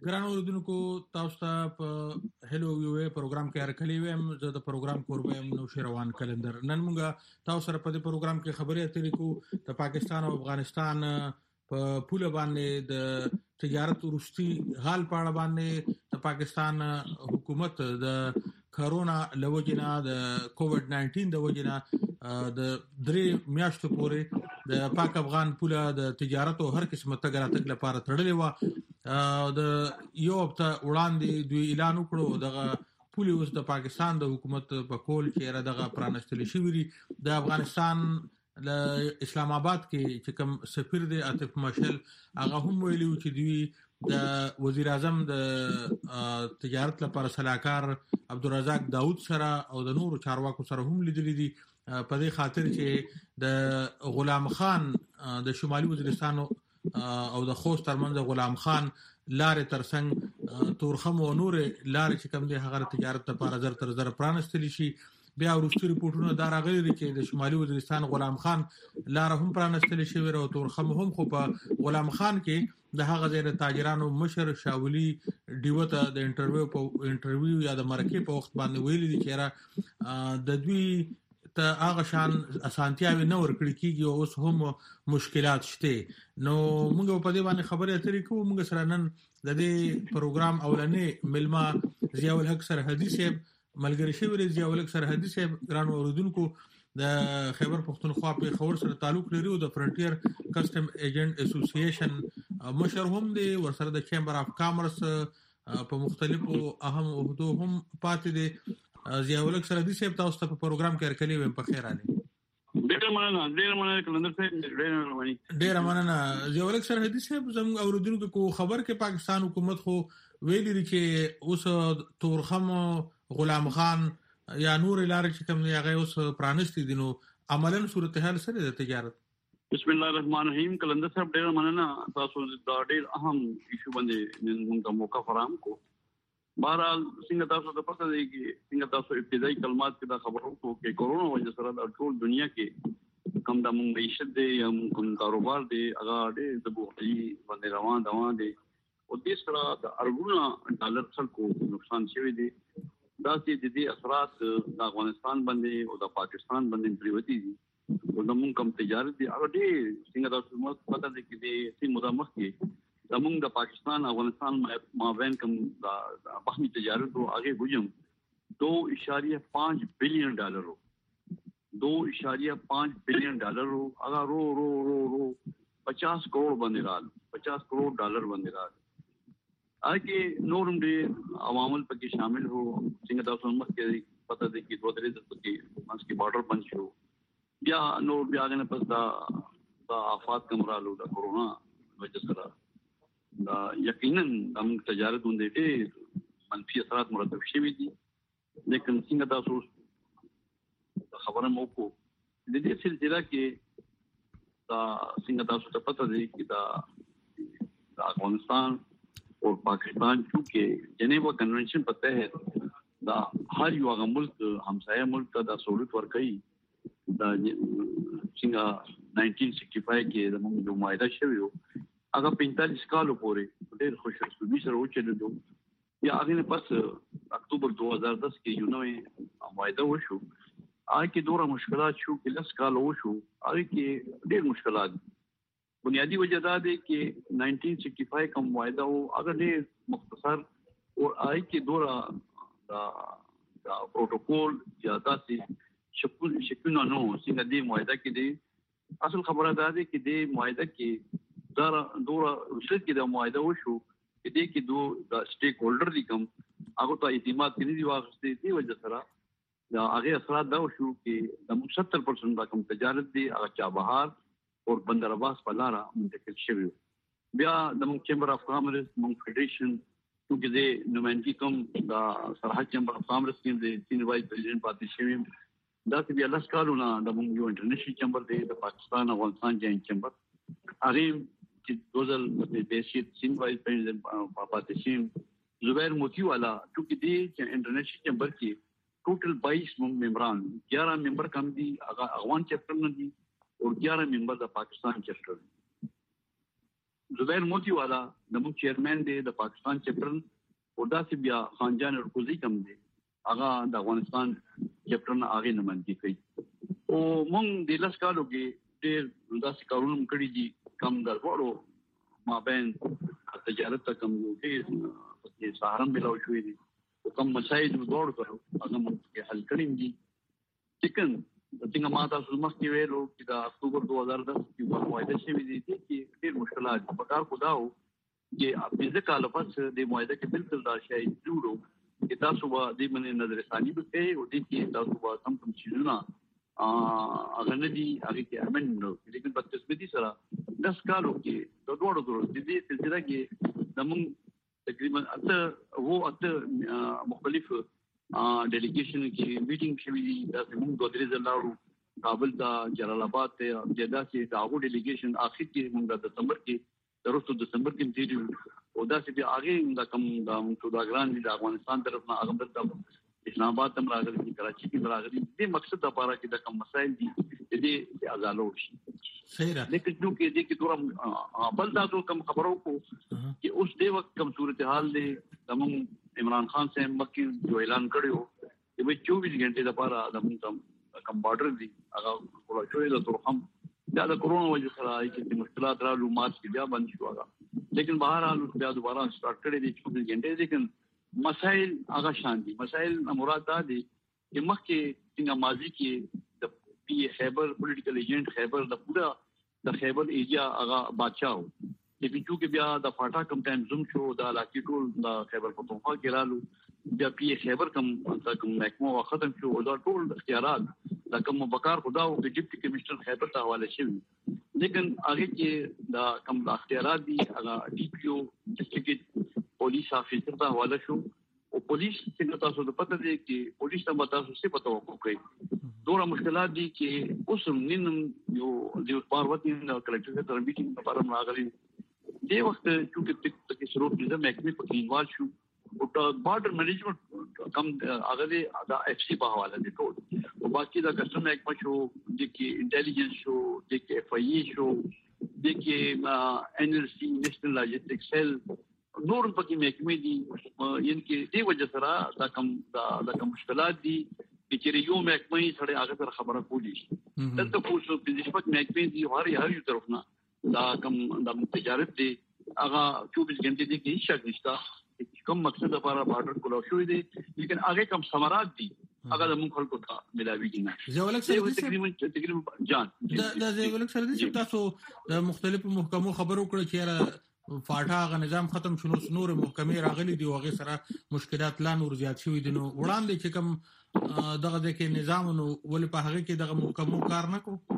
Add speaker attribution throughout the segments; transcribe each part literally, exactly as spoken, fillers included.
Speaker 1: ګران اوریدونکو تاسو ته په هلو یو پروګرام کې هرکلی ویم زه د پروګرام کوربه یم نوشیروان کلندر. نن موږ تاسو سره په دې پروګرام کې خبرې اترې کوو د پاکستان او افغانستان په پوله باندې د تجارت وروستي حال په اړه باندې د پاکستان حکومت د کرونا لوجینا د کووډ ناینټین د وجینا د درې میاشتو پورې د پاک افغان پوله د تجارت او هر قسمه تګ راتګ لپاره تړلې و. د یو هفته وړاندې دوی اعلان وکړو دغه پولي اوس د پاکستان د حکومت په کول چې دغه پرانستل شوی دی. د افغانستان له اسلام آباد کې چې کوم سفیر دی عاطف مشل هغه هم ویلي چې دوی د وزیر اعظم د تجارت لپاره صلاحکار عبدالرزاق داود سره او د نورو چارواکو سره هم لیدلي دي په دې خاطر چې د غلام خان د شمالي وزیرستان او د خوست ترمنځ غلام خان لارې ترڅنګ تورخم او نور لارې چې کوم دي هغه تجارت لپاره زر تر زر پرانستل شي. بیا وروستي ریپورتونه دا راغلي دي چې د شمالي وزیرستان غلام خان لار هم پرانستل شوی او تورخم هم، خو په غلام خان کې د هغه ځای د تاجرانو مشر شاولي ډیو ته د انټرویو په انټرویو یا د مرکې په وخت باندې ویلي دي چې د دوی ته هغه شان اسانتیاوي نه ورکړي کیږي او اوس هم مشکلات شته. نو موږ په دې باندې خبرې اترې کوو. موږ سره نن د دې پروګرام اولنې ملما ضیاء الحق سرحدي صاحب ملګری شوی دی. ضیاء الحق سرحدي صاحب ګران اوریدونکو د خیبر پختونخوا په خبر سره تعلق لري او د فرنټیر کسٹم ایجنټ اسوسییشن مشر هم دی، ورسره د چیمبر اف کامرس په مختلفو اهم عہدو هم پاتې دی. ضیاء الحق سرحدي صاحب تاسو ته په پروګرام کې هرکلی ویم په خیر علي.
Speaker 2: ډېر مننه ډېر مننه کلندر صاحب ډېر مننه
Speaker 1: ډېر مننه ضیاء الحق سرحدي صاحب. زموږ اوریدونکو کو خبر کې پاکستان حکومت خو ویلي دي چې اوس تورخم غلام خان یا نور لارې چې کوم دی هغه اوس پرانستي دي، نو عملاً صورتحال سره د تجارت.
Speaker 2: بسم الله الرحمن الرحیم. کلندر صاحب ډېر مننه تاسو دا ډېر اهم ایشو باندې موږ ته موقع فراهم کو. بهرحال څنګه تاسو ته پته دی چې څنګه تاسو ابتدایي کلمات کې دا خبرو کو کې کورونا وجه سره د ټول دنیا کې کم د موږ معیشت دی یا کوم کاروبار دی هغه ډېر د بوختي باندې روان روان دی او د سره د ارګونه ډالر خلکو نقصان شوی دی. دا چې د دې اثرات د افغانستان باندې او د پاکستان باندې پریوتی دي او د موږ کم تجارت دی هغه ډېر څنګه تاسو مو پته دی چې د سي مدامخ کې د موږ د پاکستان افغانستان مابین کم د بحمی تجارت او هغه بوجم دو اشاریه پانچ بلین ډالر دو اشاریه پانچ بلین ډالر هغه رو رو رو رو پچاس کروڑ باندې رال پچاس کروڑ ډالر باندې رال هغه نورم دې عوامل پکې شامل هو. څنګه تاسو مخ کې پته دی چې دوه درې د پکې مانس کې بارډر بند شو بیا نو بیا نه پس دا دا آفات کمرالو د کورونا وجه سره دا یقینا د تجارت باندې ډېر منفي اثرات مرتب شوي دي. لیکن څنګه تاسو خبره مو کو د دې سلسله کې دا څنګه تاسو ته پته دی چې دا د افغانستان اور پاکستان چونکہ جنیوا کنونشن په تحت دا هر یو هغه ملک همسایه ملک ته دا سہولت ورکړي دا څنګه نائنٹین سکسٹی فائیو کې د موږ یو معاهده شوی و هغه پینتالیس کالو پورې ډېر خوشحالي سره وچلېدو. یا هغه پس اکتوبر دو ہزار دس کې یو نوې معاهده وشو هغه کې دوره مشکلات شو کې لس کال وشو هغه کې ډېر مشکلات. بنیادی وجہ دا دی چې نائنٹین سکسٹی فائیو کا معاہدہ ہو اگر ډېر مختصر اور هغه کې دوره دا دا پروتوکول یا داسې شکل شکلونه نو څنګه دې معاهده کې دی. اصل خبره دا دی چې دې معاهده کې دا دوره وشل کې دا معاهده وشو چې دې کې دو دا سټیک هولډر دي کوم هغه ته اعتماد کړي دی واغستې دی وجه سره دا هغه اثرات دا وشو چې د ستر پرسنټ دا کوم تجارت دی هغه چابهار اور بندر عباس په لاره منتقل شوی. بیا د موږ چیمبر اف کامرس موږ فیډریشن چې د نمائندګي کوم دا سرحد چیمبر اف کامرس کې د سین وایس پریزیډنټ پاتې شوی دا چې بیا لاس کالونه د موږ یو انټرنیشنل چیمبر دی د پاکستان افغانستان جاینټ چیمبر هغه چې دوزل د دیشي سین وایس پریزیډنټ پاتې شوی زبیر موتی والا چې دی چې انټرنیشنل چیمبر کې ټوټل بائیس ممبران گیارہ ممبر کم دي هغه افغان چیپټر نه دي اور گیارہ ممبر د پاکستان چیپټر. زبیر موتی والا د مو چیرمن دی د پاکستان چپټر او داسې بیا خانجان ورکوزي کم دی هغه د افغانستان چپټر نه هغه نمائندګي کوي او مونږ د لاس کالو کې ډېر داسې کارونه کړی دي کم درغورو مابین تجارت کم دی چې سهارم بلاو شوې دي او کم مسایل دوړ کړو هغه مونږ حل کړی دي لیکن څنګه ما تاسو مخکې ویلو چې د اکتوبر دوه هزار دس کې په معاهده شوې دي چې ډېر مشکلات په کار خداو چې په ځکه لپس د معاهده کې بالکل دا شی جوړو چې تاسو به د منې نظر ثاني به کوي او د کې تاسو به سم سم چیزونه هغه نه دي هغه کې امن نو لیکن په تثبیتي سره دس کالو کې د دوړو درو د دې سلسله کې زموږ تقریبا اته وو اته مختلف ډیلیګیشن کې میټینګ شوې دي دا موږ دوه درې ځله لاړو کابل ته جلال آباد ته جدا کې دا هغه ډیلیګیشن اخر کې موږ د دسمبر کې ترڅو دسمبر کې تیریو او دا چې بیا هغه دا کم دا سوداګران دي د افغانستان طرف نه هغه د اسلام آباد تم راغلي دي کراچي کې راغلي دي مقصد د لپاره چې د کم مسایل دي دې ازالو شي
Speaker 1: صحیح را
Speaker 2: لیکن جو کې دې کې تور بل دا کم خبرو کو چې اوس دې وخت کم صورتحال دي تمام عمران خان سے مکی جو اعلان کړو چې به چوبیس غنټې لپاره د موږ کم بارډر دي هغه کولا شوې د تورخم دا د کورونا وجه سره چې مشکلات رالو مارچ کې بیا بند شو هغه لیکن بهر حال بیا دوباره سٹارټ کړی دي چوبیس غنټې لیکن مسائل هغه شان دي مسائل مراد دا دي چې مخکې څنګه ماضي کې د پی خیبر پولیټیکل ایجنټ خیبر د پورا د خیبر ایجا هغه بادشاہ چې بيچو کې بیا د فاټا کم ټایم زوم شو د لاکی ټول د خیبر پختونخوا کې رالو بیا پی خیبر کم کم محکمه ختم شو او دا ټول اختیارات د کوم بکار خدا او ډیپټي کمشنر خیبر ته حواله شوی لیکن هغه کې دا کم اختیارات دي هغه ډي پی او ډیسټریکټ پولیس افیسر ته حواله شو او پولیس څنګه تاسو ته پته دی چې پولیس ته تاسو څه پته وکړي ډېر مشکلات دي چې اوس نن یو د پاروتی د کلکټر سره میټینګ لپاره راغلي دې وخت چې تک شروع کړم محکمې په کینوال شو او بارډر مینجمنت کم هغه د اف سی په حواله دي ټول او باقي د کسٹم محکمه شو د کې انټيليجنس شو د کې اف آی ای شو د کې ان ال سی نېشنل لاجستیک سیل نور پکې محکمې دي یعنی کې دې وجه سره دا کم دا کم مشکلات دي چې یو محکمې سره هغه سره خبره کولی شي دلته خو څه د نسبت محکمې دي هر هر یو طرف نه دا کم د تجارت دی هغه چوبیس غنټې دي کې شک نشته کوم مقصد لپاره بارډر کولا شوې دي لیکن هغه کم ثمرات دي هغه د مونږ خلکو ته ملاوي نه
Speaker 1: زولک سره
Speaker 2: تقریبا تقریبا جان
Speaker 1: دا زولک سره چې تاسو د مختلفو محکمو خبرو کړو چې فاټا غ نظام ختم شنو نور محکمې راغلي دي او هغه سره مشکلات لا نور زیات شوي دي نو وړاندې چې کوم دغه د کې نظام نو ول په هغه کې دغه محکمو کار نه کو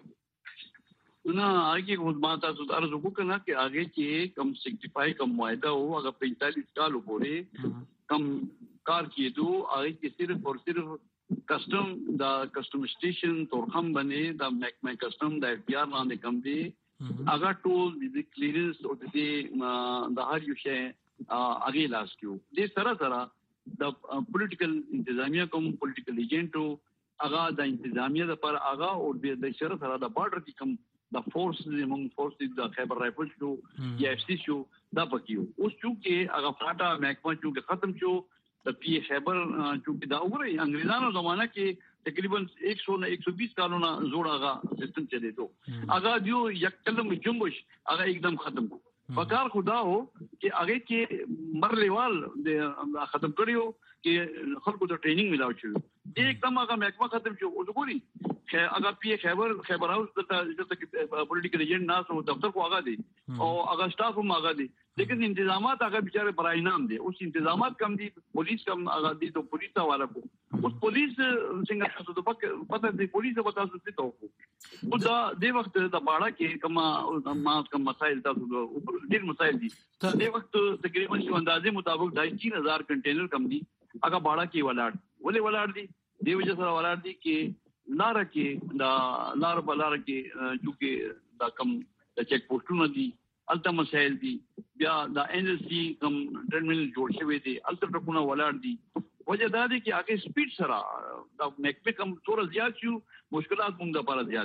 Speaker 2: نه هغه خود ما تاسو ته ارزو وکړه چې هغه کې کم سیکټیفای کم معاهده او هغه پینتالیس کال پورې کم کار کېدو هغه کې صرف اور صرف کسٹم دا کسٹم سټیشن تورخم باندې دا محکمه کسٹم د اف بي آر باندې کم دی هغه ټول د کلیرنس او د د هر یو شی هغه لاس کیو د سره سره د پولیټیکل انتظامیه کوم پولیټیکل ایجنټو هغه د انتظامیه لپاره هغه او د سره سره د بارډر کې کم د فورس د مون فورس د خیبر رایفل شو یا اف سی شو دا پکیو اوس چې هغه فاټا محکمه چې ختم شو د پی خیبر چې دا وګورئ انګریزانو زمانہ کې تقریبا एक सौ نه एक सौ बीस کالونه زوړ هغه سیستم چلی دو هغه دیو یک کلم جنبش هغه एकदम ختم کو پکار خدا هو چې هغه کې مرلیوال د ختم کړیو چې خلکو ته ټریننګ ملاو شو एकदम هغه محکمه ختم شو او وګورئ هغه پی خیبر خیبر هاوس د پولیټیکل ایجنټ ناس او دفتر کو هغه دي او هغه سٹاف هم هغه دي لیکن انتظامات هغه بیچاره برای نام دي اوس انتظامات کم دي پولیس کم هغه دي ته پولیس والا کو اوس پولیس څنګه تاسو ته پته دي پولیس به تاسو څه توکو او دا د وخت د باړه کې کما ما کم مسائل تاسو ډیر مسائل دي د وخت تقریبا شو اندازې مطابق ډای تین هزار کنټینر کم دي هغه باړه کې ولاړ ولې ولاړ دي دی وجه سره ولاړ دي کې لار کې دا لار بلار کې چې دا کم د چیک پوسټونه دي الته مسائل دي بیا دا ان ال سی کم ټرمینل جوړ شوی دی الته ټکونه ولاړ دي وجه دا دی چې هغه سپیډ سره دا میک کم تور زیات شو مشکلات موږ لپاره زیات شو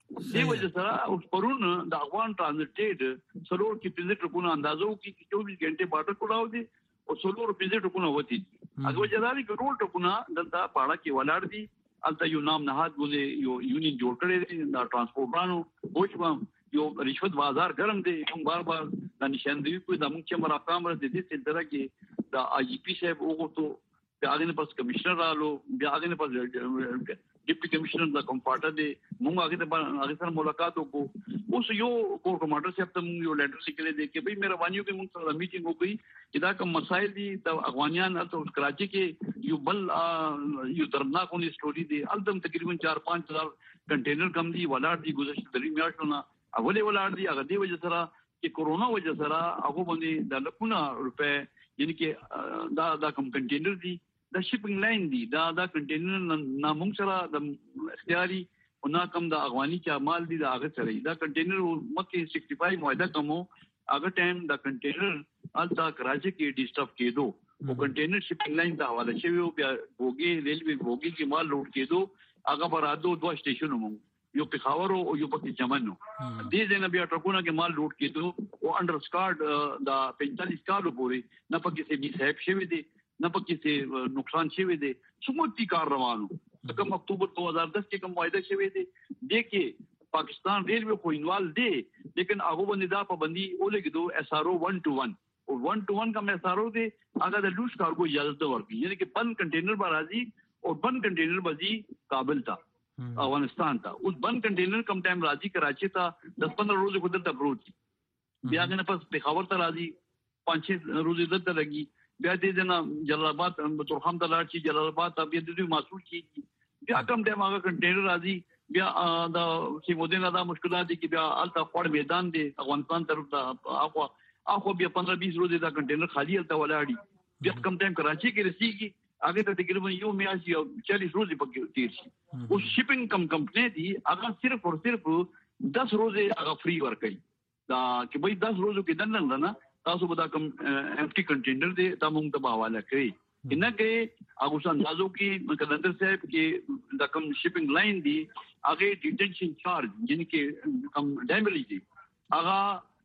Speaker 2: دی وجه سره اوس پرون د افغان ټرانزټ سلور کې پنځه ټکونه اندازو کې چوبیس غنټه باټر کولاو دي او سلور پنځه ټکونه وتی هغه وجه دا چې ټول ټکونه دلته پاړه کې ولاړ دي البته یو نام نهاد غوږی یو یونین جوړ کړی دی د ترانسپورټانو اوچوم یو رشوت بازار ګرم دی کوم بار بار د نشاندوی په دمو کې مرافقام را دي د دې سره کې د آی جی پی صاحب وګورئ بیا هغه نه پس کمشنر رالو بیا هغه نه پس ډیپټي کمشنر د کمپارټر دی موږ هغه ته هغه سره ملاقات وکړو اوس یو کور کمانډر صاحب ته موږ یو لیټر لیکلی دی چې به مهرباني وکړئ موږ سره میټینګ وکړي چې دا کوم مسایل دي د افغانیان ته کراچي کې یو بل یو درناکونی سټوري دی الدم تقریبا چار پانچ هزار کنټینر کم دي ولاړ دي گذشته درې میاشتونه اولې ولاړ دي هغه دی وجه سره چې کورونا وجه سره هغه باندې د لکونه روپے یعنی کې دا دا کوم کنټینر دي دا شپینګ لاین دی دا دا کنټینر نامون سره د اختیاري او نا کم د افغاني چا مال دي دا هغه سره دا کنټینر مکه شپږ پنځه معاهده کومو هغه ټایم دا کنټینر التا کراچي کې ډیسټاف کېدو او کنټینر شپینګ لاین دا حواله شوی او بیا بوګي ریلوي بوګي کې مال لوټ کېدو هغه برادو دوه سټیشنو مو یو پخاور او یو پکې چمنو دې ځنه بیا ټرکونه کې مال لوټ کېدو او انډر سکارډ دا پینتالیس کالو پورې نه پکې سي بي صاحب شوی دي نه پکې څه نقصان شوی دی سموتی کار روانو کوم اکتوبر دو ہزار دس کې کوم معاهده شوی دی د کې پاکستان ریلوے خو انوال دی لیکن هغه باندې دا پابندي ولګیدو اس ار او ون ټو ون او ون ټو ون کوم اس ار او دی هغه د لوش کارګو اجازه ورکړي یعنی کې بند کنټینر به راځي او بند کنټینر به ځي کابل ته افغانستان ته اوس بند کنټینر کم ټایم راځي کراچي ته دس پندرہ ورځې خو دلته پروت دي بیا نه پس پېښور ته راځي پانچ چھ ورځې دلته لګي بیا دې نه جلال آباد ترخم ته لاړ شي جلال آباد ته بیا دې مسؤل کیږي بیا کم ټایم هغه کنټینر راځي بیا دا سیمودینه دا مشکلات دي چې بیا الته خور میدان دی افغانستان طرف ته اخو اخو بیا پندرہ بیس ورځې دا کنټینر خالی الته ولاړی بیا کم ټایم کراچي کې رسیږي هغه ته تقریبا یو میاشت یا چالیس ورځې پکې تیر شي او شپینګ کم کمپنی دي هغه صرف اور صرف دس ورځې هغه فری ورکړي دا چې به دس ورځې کې دنه نه تاسو به دا کوم امپټي کنټینر دی دا موږ ته حواله کړی انه کې هغه څنګه اندازو کې کلندر صاحب کې دا کوم شپینګ لاین دی هغه ډیټنشن چارج یعنی کې کوم ډیمیج دی هغه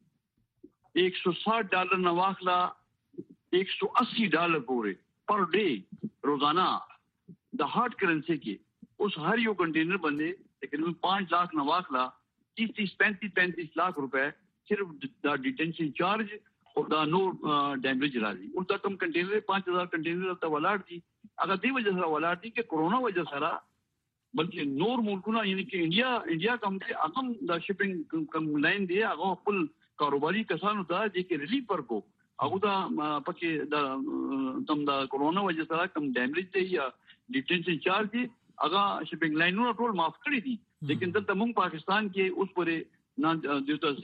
Speaker 2: ایک سو ساٹھ ڈالر نہ واخلا ایک سو اسی ڈالر پورے پر ڈے روزانہ دا ہارڈ کرنسی کے اس ہر یو کنٹینر بندے تقریباً پانچ لاکھ نہ واخلا تیس تیس پینتیس پینتیس لاکھ روپے صرف دا ڈیٹینشن چارج اور دا نو ڈیمیج راضی اور دا کم کنٹینر پانچ ہزار کنٹینر تا ولاړ دي اگر دی وجہ سره ولاړ دي کہ کورونا وجہ سره بلکہ نور ملکونه یعنی کہ انڈیا انڈیا کم ته اغم دا شپینګ کم لاین دی هغه خپل کاروباري کسانو ته چې ریلیف ورکو هغه دا پکې دا تم دا کورونا وجہ سره کم ډیمیج دی یا ډیټینشن چارج دی هغه شپینګ لاینونو ټول معاف کړی دي لیکن دلته موږ پاکستان کې اوس پورې نه دیوته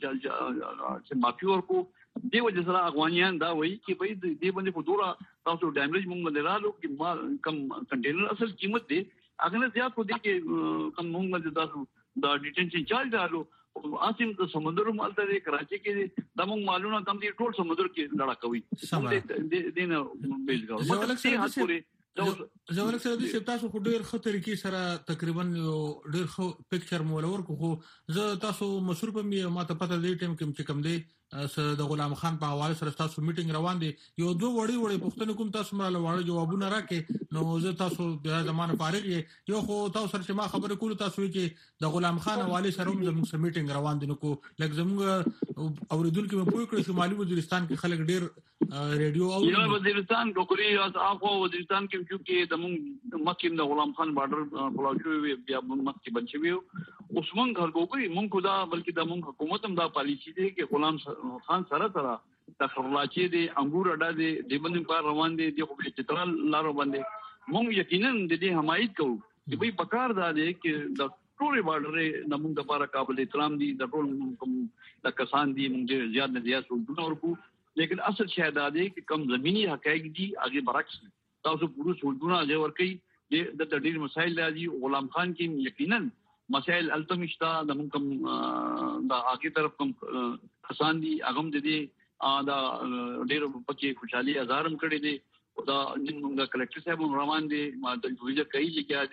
Speaker 2: چې معافي ورکو دی وجہ سره افغانیان دا وایي چې په دې باندې په دورا تاسو ډیمیج موږ باندې رالو چې کم کنټینر اصل قیمت دی هغه نه زیات خو دي چې کم موږ باندې تاسو دا ډیټینشن چارج رالو اسیم د سمندر مالته د کراچي کې د موږ مالونه کم دي ټول سمندر کې لړا کوي د دینه بیلګاو مطلب
Speaker 1: زولک سره د تاسو خو ډیر خطر کې سره تقریبا ډیر خو پکچر مولور کو زه تاسو مشهور په می ماته پته دی ټیم کې چې کم دی د غلام خان په حواله سره تاسو میټینګ روان دي یو دوه وړي وړي پښتنه کوم تاسو مله وړي جوابونه راکې نو زه تاسو د زمانه فارغ یو خو تاسو سره چې ما خبره کول تاسو چې د غلام خان حواله سره زموږ سره میټینګ روان دي نو کو لکه زموږ اوریدونکو په پوه کړی شمالي وزیرستان کې خلک ډیر ریډیو او
Speaker 2: یا وزیرستان ډوکري اخو وزیرستان کې چې د موږ مکه د غلام خان بارډر پلاوشوي بیا موږ مکه بنچوي اوس موږ هرګوګي موږ خدا بلکې د موږ حکومت هم دا پالیسی دی چې غلام خان سره سره د خرلاچي دي انګور اډا دي د باندې په روان دي د خو چترال لارو باندې موږ یقینا د دې حمایت کوو چې به پکار دا دي چې د ټول بارډر د موږ لپاره قابل احترام دي د ټول د کسان دي موږ زیات نه زیات سولونه ورکو لیکن اصل شاید دا دي چې کم زمینی حقایق دي هغه برعکس تاسو پوره سولونه ځای ورکي د تدیر مسائل راځي غلام خان کې یقینا مسائل التمشتا د موږ کم د اخی طرف کم کسان دي هغه د دې دا ډېر پکې خوشحالي هزارم کړي دي دا موږ کلکټر صاحب روان دي ما د ویډیو کوي چې کیا دي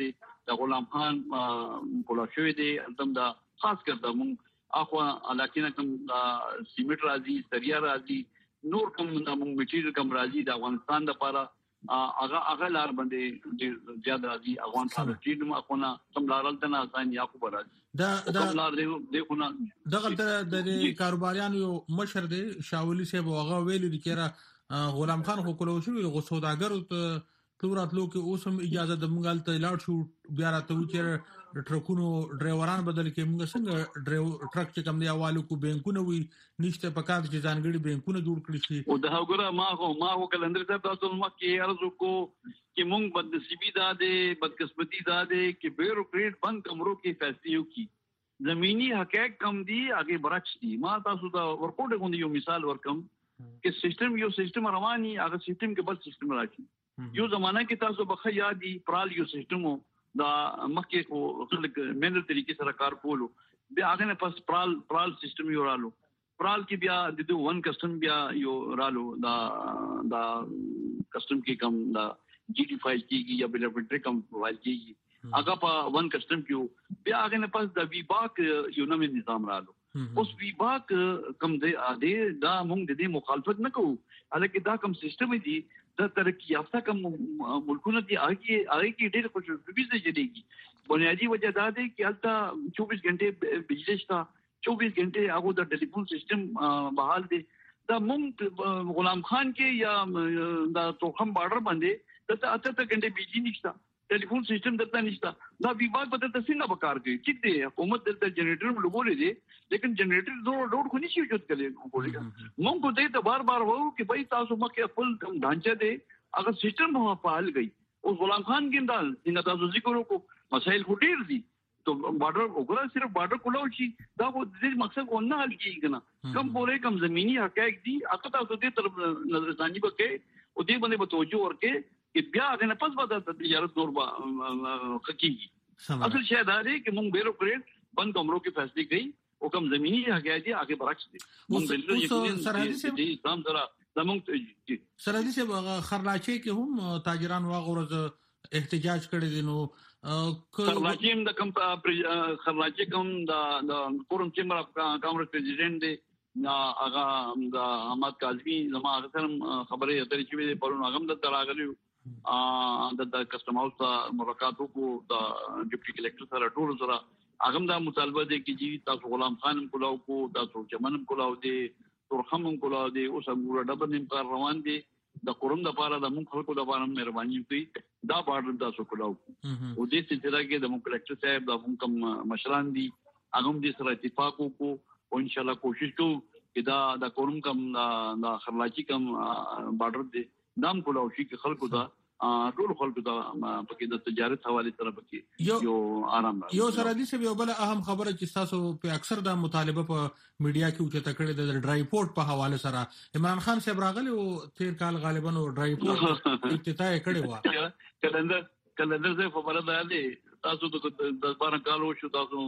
Speaker 2: د غلام خان کولا شوی دی تم دا خاص کر د مونږ اخوا علاقې نه کوم د سیمټ راځي سریا راځي نور کوم د مونږ میټیریل کوم راځي د افغانستان لپاره هغه هغه لار باندې ډیر زیات راځي افغانستان چې نو اخونه کوم لارل ته آسان یا کو راځي
Speaker 1: دا
Speaker 2: دا لار دی دغه
Speaker 1: دغه د کاروباریانو یو مشر دی شاولی صاحب هغه ویل دي کړه غلام خان خو کولو شو غو سوداګر ته توراتلو کې اوسم اجازه د مونږال ته لاړ شو بیا راته و چې ټرکونو ډرایوران بدل کې موږ څنګه ډرایور ټرک چې کوم دی حوالو کو بانکونه وي نشته پکات چې ځانګړي بانکونه جوړ کړی شي
Speaker 2: او دا وګوره ما هو ما هو کلندر صاحب تاسو ما کې ارزو کو چې مونږ بدنصیبی دادې بدقسمتی دادې کې بیوروکریټ بند کمرو کې فیصله وکي زمینی حقایق کم دي هغه برعکس دي ما تاسو دا ورکوټ غوندي یو مثال ورکم چې سیستم یو سیستم رواني هغه سیستم کې بل سیستم راځي یو زمانہ کې تاسو بخا یادي پرال یو سیستمو دا مخکې کو خلک مینل طریقې سره کار کولو بیا هغه نه پس پرال پرال سیستم یو رالو پرال کې بیا د دوه ون کسٹم بیا یو رالو دا دا کسٹم کې کم دا جی ټی فایل کېږي یا بل ډېر کم فایل کېږي هغه په ون کسٹم کې بیا هغه نه پس د وی باک یو نوې نظام رالو اوس وی باک کم دی اده دا موږ د دې مخالفت نه کوو الکه دا کم سیستم دی د ترقی یافته کوم ملکونه دي هغه هغه کې ډېر خوشبوئی دي جوړيږي بنیادی وجہ دا ده چې البته چوبیس غنټه بجلی شته چوبیس غنټه هغه د ټلیفون سیستم بحال دي دا مونږ غلام خان کې یا دا توخم بارډر باندې د اته اته غنټه بجلی نشته ټلیفون سیستم دلته نشته دا ویباګ په دلته څنګه وکړ کوي چې دی حکومت دلته جنریټر لګولې دي لیکن جنریټر زو ډوډ خو نشي وجود کوي کولیګا مونږ کو دې ته بار بار وو چې بھائی تاسو مکه خپل ډانچه دی هغه سیستم په فعال گئی او غلام خان ګندال څنګه تاسو ذکر وکړو مسائل خټیر دي تو بارډر وګړه صرف بارډر کولاو شي دا خو دې مقصد کو نه حل کیږي کنه کم پورې کم زمینی حقایق دي هغه تاسو دې طرف نظر ثاني وکړي او دې باندې به توجه ورکړي چې بیا غنه پس به د تجارت دور با حقيقي اصل شاید دا دی چې مونږ بیروکریټ بند کمرو کې فیصله کړي او کم زمینی حقایق دي هغه برعکس دي
Speaker 1: مونږ سرحدي
Speaker 2: دي اسلام سره زمونږ
Speaker 1: سرحدي سے خرلاچي کې هم تاجران واغورز احتجاج کړي دي نو
Speaker 2: خرلاچي د کم خرلاچي کوم د کورم چیمبر اف کانګرس پریزیډنټ دی نا هغه د احمد کاظمی زما هغه خبره اترې چې په پرون هغه د تراغلیو ا د کسٹم هاوس ته ملاقات وکړو د ډیپټي کلیکټر سره ټول سره هغه دا مطالبه دي چې جی تاسو غلام خان کولاو کو تاسو چمنم کولاو دي ترخم کولاو دي اوس موږ ډبل نیم کار روان دي د قرون د پاره د مونږ خلکو د پاره مهرباني کوي دا بارډر تاسو کولاو او دې سلسله کې د مونږ کلیکټر صاحب د مونږ کم مشران دي هغه دې سره اتفاق وکړو او ان شاء الله کوشش کوو چې دا د قرون کم د خرلاچي کم بارډر دي نام کولاو شي چې خلکو دا ټول خلکو دا پکې د تجارت حواله سره پکې یو آرام
Speaker 1: یو سره دي چې یو بل اهم خبره چې تاسو په اکثر د مطالبه په میډیا کې اوچته کړي د ډرای پورت په حواله سره عمران خان صاحب راغلی او تیر کال غالبا ډرای پورت افتتاح کړي و
Speaker 2: کلندر کلندر زه خبره ده دي تاسو د باران کالو شو تاسو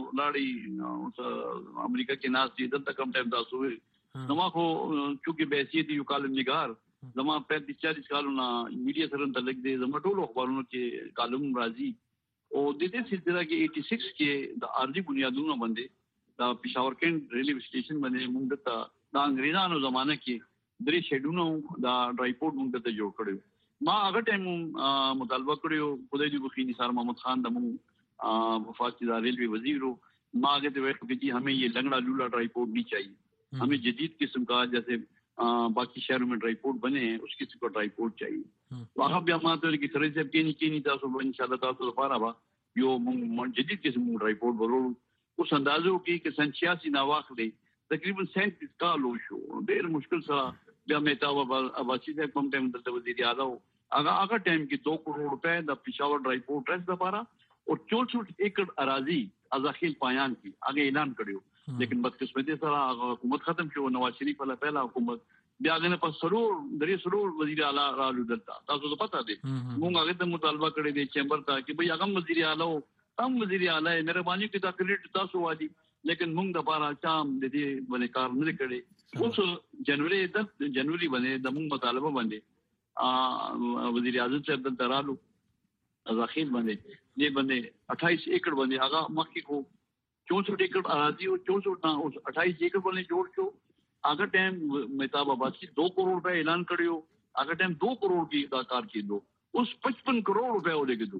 Speaker 2: لاړی امریکا کې ناس دي دلته کم ټایم تاسو نو ما خو چونکی بیسیت یو کالم نگار زما پینتیس چالیس کالونه میډیا سره تعلق دي زما ټول خبرونو کې کالم راځي او د دې سلسله کې اسی سکس کې د ارضي بنیادونو باندې د پېښور کېند ریلوے سټیشن باندې موږ ته د انګریزانو زمانه کې درې شیډونو د ډرایپورټ موږ ته جوړ کړو ما هغه ټایم مطالبه کړو خدای دې بخي نثار محمد خان د موږ وفات د ریلوے وزیر ما هغه ته ویل چې हमें ये लंगड़ा लूला ड्राईपोर्ट नहीं चाहिए हमें जदीद किस्म का जैसे बाकी शहरों में ड्राईपोर्ट बने हैं उस किस्म का ड्राईपोर्ट चाहिए वहाँ भी हम आते हैं कि सर से के नहीं के नहीं था सो इंशाल्लाह ताला दोबारा बा यो जदीद किस्म ड्राईपोर्ट बरो उस अंदाजों की कि सन छियासी नवाख ले तकरीबन सैंतीस काल हो शो ढेर मुश्किल सा बया मेहताब अब्बासी से कम टाइम दलते वजीर आला हो आगा आगा टाइम की दो करोड़ रुपए द पेशावर ड्राईपोर्ट ट्रस्ट दबारा और चौसठ एकड़ अराजी अजाखिल पायान की आगे ऐलान करियो लेकिन बदकिस्मती सर हुकूमत खत्म शो नवाज शरीफ वाला पहला हुकूमत بیا غنه په سرور درې سرور وزیر اعلی رالو دلته تاسو ته پتا دی موږ هغه ته مطالبه کړی دی چیمبر ته چې بھئی هغه وزیر اعلی او هم وزیر اعلی مهرباني کوي دا کریډټ تاسو وادي لیکن موږ د بارا چام د دې باندې کار نه کړی اوس جنوري د جنوري باندې د موږ مطالبه باندې ا وزیر اعظم صاحب دلته رالو ذخیر باندې دې باندې अट्ठाईस एकड़ باندې هغه مخکې کو चौसठ एकड़ اراضي او चौसठ نه اوس अट्ठाईस एकड़ باندې جوړ شو. هغه ټایم مهتاب آباد کې दो करोड़ روپے اعلان کړیو. هغه ټایم दो करोड़ کې دا کار کېدو. اوس पचपन करोड़ روپے ولګېدو.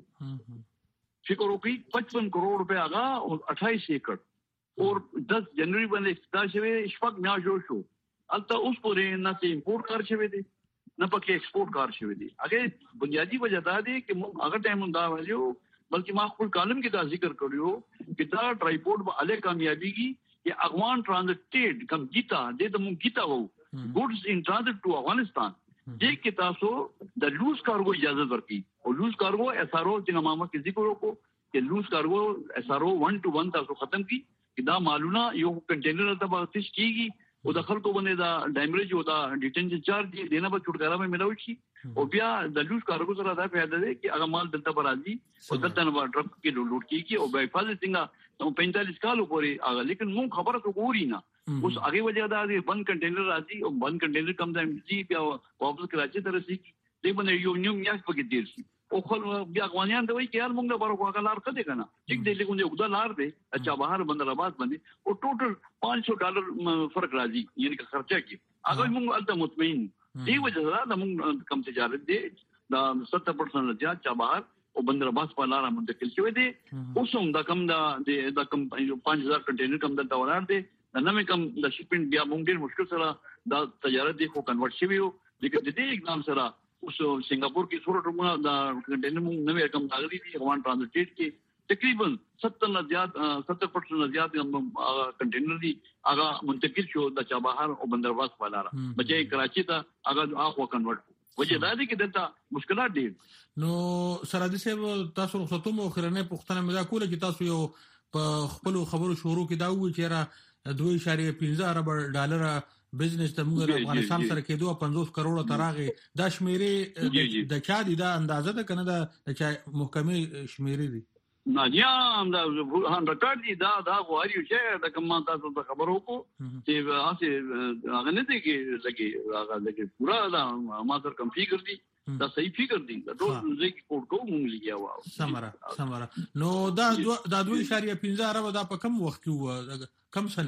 Speaker 2: فکر وکړئ पचपन करोड़ روپے هغه او अट्ठाईस एकड़ اور दस जनवरी باندې افتتاح شوه. شپږ میاشتې شو. البته اوس پورې نه چې امپورټ کار شوی دی نه پکې ایکسپورټ کار شوی دی. هغه بنیادی وجہ دا دی چې موږ هغه ټایم دا وایو بلکې ما خپل کالم کې دا ذکر کړیو چې دا ټرایپورټ به اله کامیابیږي چې افغان ټرانزټ کم گیتا د موږ گیتا وو ګوډز ان ټرانزټ ټو افغانستان دې کې تاسو د لوز کارګو اجازه ورکړي او لوز کارګو اس ار او چې نامه کې ذکر وکړو چې لوز کارګو اس ار او ون ټو ون تاسو ختم کی چې دا معلومه یو کنټینر ته به تش کیږي او د خلکو باندې دا ډیمریج او دا ډیټنشن چارج دینه به چټکارا به ملوي شي او بیا د لوز کارګو سره دا فائدہ دی چې هغه مال دلته برازي او دلته نو ډرپ کې لوډ کیږي او به حفاظت څنګه نو پینتالیس کالو پورې هغه لیکن مون خبره ته ګوري نه اوس هغه وجه دا دی بند کنټینر راځي او بند کنټینر کم ځای دي بیا واپس کراچي ته رسیږي دې باندې یو نیو میاش پکې تیر شي او خل بیا افغانان دوی کې یار موږ نه بارو هغه لار کده کنه ټیک دی لیکن یو د لار دی اچھا بهر بندر آباد باندې او ټوټل पाँच सौ ډالر فرق راځي یعنی که خرچه کی هغه موږ الته مطمئن دی وجه دا موږ کم تجارت دی دا ستر پرسنټ زیات چا بهر او بندر آباد په لار منتقل شوی دی اوس هم دا کم دا د کم पाँच हज़ार کنټینر کم د تورار دی دا نمې کم د شپینګ بیا موږ ډیر مشکل سره دا تجارت دی خو کنورټ شوی یو لیکن د دې اقدام سره اوس سنگاپور کې څوره ټومه دا کنټینر موږ نوې رقم راغلي دي افغان ټرانزټ کې تقریبا ستر نه زیات ستر پرسنټ نه زیات کنټینر دي هغه منتقل شو د چابهار او بندرواس په لار بچي کراچي ته هغه اخو کنورټ وجه دا دي چې دلته مشکلات دي.
Speaker 1: نو سرحدي صاحب تاسو رخصتوم او خرنه پښتنه مدا کوله چې تاسو یو په خپل خبرو شروع کې دا وی چې را دوه اشاریه پنځه ارب ډالر بزنس د موږ د افغانستان سره کېدو پنځوس کروڑ تراغه دا شمیرې د چا دي دا اندازه ده کنه دا د محکمه شمیرې دي
Speaker 2: نه یا دا هان ریکارډ دي دا دا غواړي چې د کوم تاسو ته خبرو کو چې اسه هغه نه دي کې لګي هغه لګي پورا دا ما سره کم فیګر دي دا صحیح فیګر دي دا ټول ځکه کوډ کو مونږ لګیا و
Speaker 1: سمره سمره نو دا دا دوه اشاریه پنځه ارب دا په کم وخت کې کم سن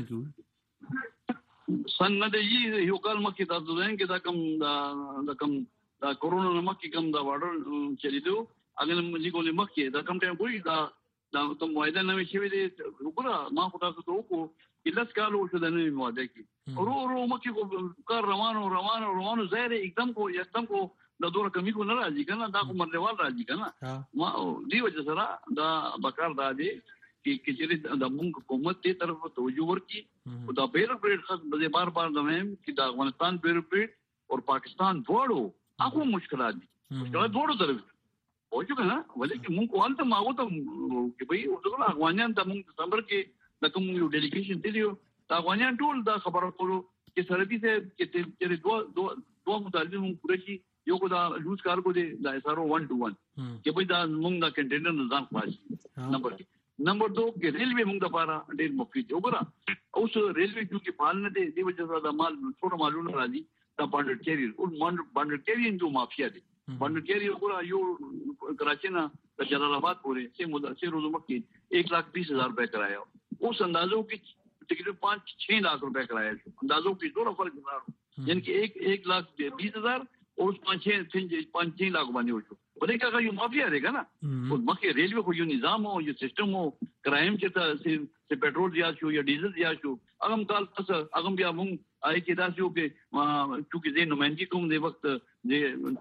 Speaker 1: کې
Speaker 2: سن نه دی یو کال مکه تاسو ځین کې دا کم دا کم دا کورونا مکه کم دا وړل چلیدو اګل مې کولی مکه دا کم ټایم کوي دا دا ته موعده نه شي دي وګوره ما خو تاسو ته وکړو چې لاس کالو شو د نوې موعده کې ورو ورو مکه کو کار روانو روانو روانو ظاهر एकदम کو एकदम کو دا دوره کمی کو نه راځي کنه دا کو مرلوال راځي کنه ما دی وجه سره دا بکار دا دی چې چې د موږ حکومت دې طرف توجه ورکړي او دا بیر بریډ خاص به بار بار دا مهم چې د افغانستان بیر بریډ او پاکستان دوړو هغه مشکلات دي مشکلات دوړو طرف او چې کنه ولې موږ کوالته ماغو ته چې به وګورئ افغانان ته موږ دسمبر کې د کوم یو ډیلیګیشن دی دا افغانان ټول دا خبره کولو چې سرحدي ته چې چې دوه دوه دوه مطالبه موږ پوره شي یو کو دا لوز کارګو دی دا اس ار او ون ټو ون چې به دا موږ دا کنټینر نظام خاص نمبر نمبر دو کې ریلوی موږ د پاره ډېر مفید وګوره اوس ریلوی چې پال نه دی د وجه سره د مال څوره مالونه راځي دا باندر کیریئر او باندر کیریئر جو مافیا دی باندر کیریئر وګوره یو کراچي نه د جلال آباد پورې سه مدته سه روزو مکه एक लाख बीस हजार रुपए कराया उस अंदाजों की तकरीबन पाँच छह लाख रुपए कराया अंदाजों की दो फर्क यानी कि एक एक लाख बीस हजार और उस पाँच छह पाँच छह लाख बने हो बने का यो माफिया रहेगा ना और मके रेलवे को यो निजाम हो यो सिस्टम हो क्राइम चेता से से पेट्रोल दिया छो या डीजल दिया छो अगम काल तस अगम बिया मुंग आई के दास यो के चूंकि जे नुमाइंदगी कोम दे वक्त जे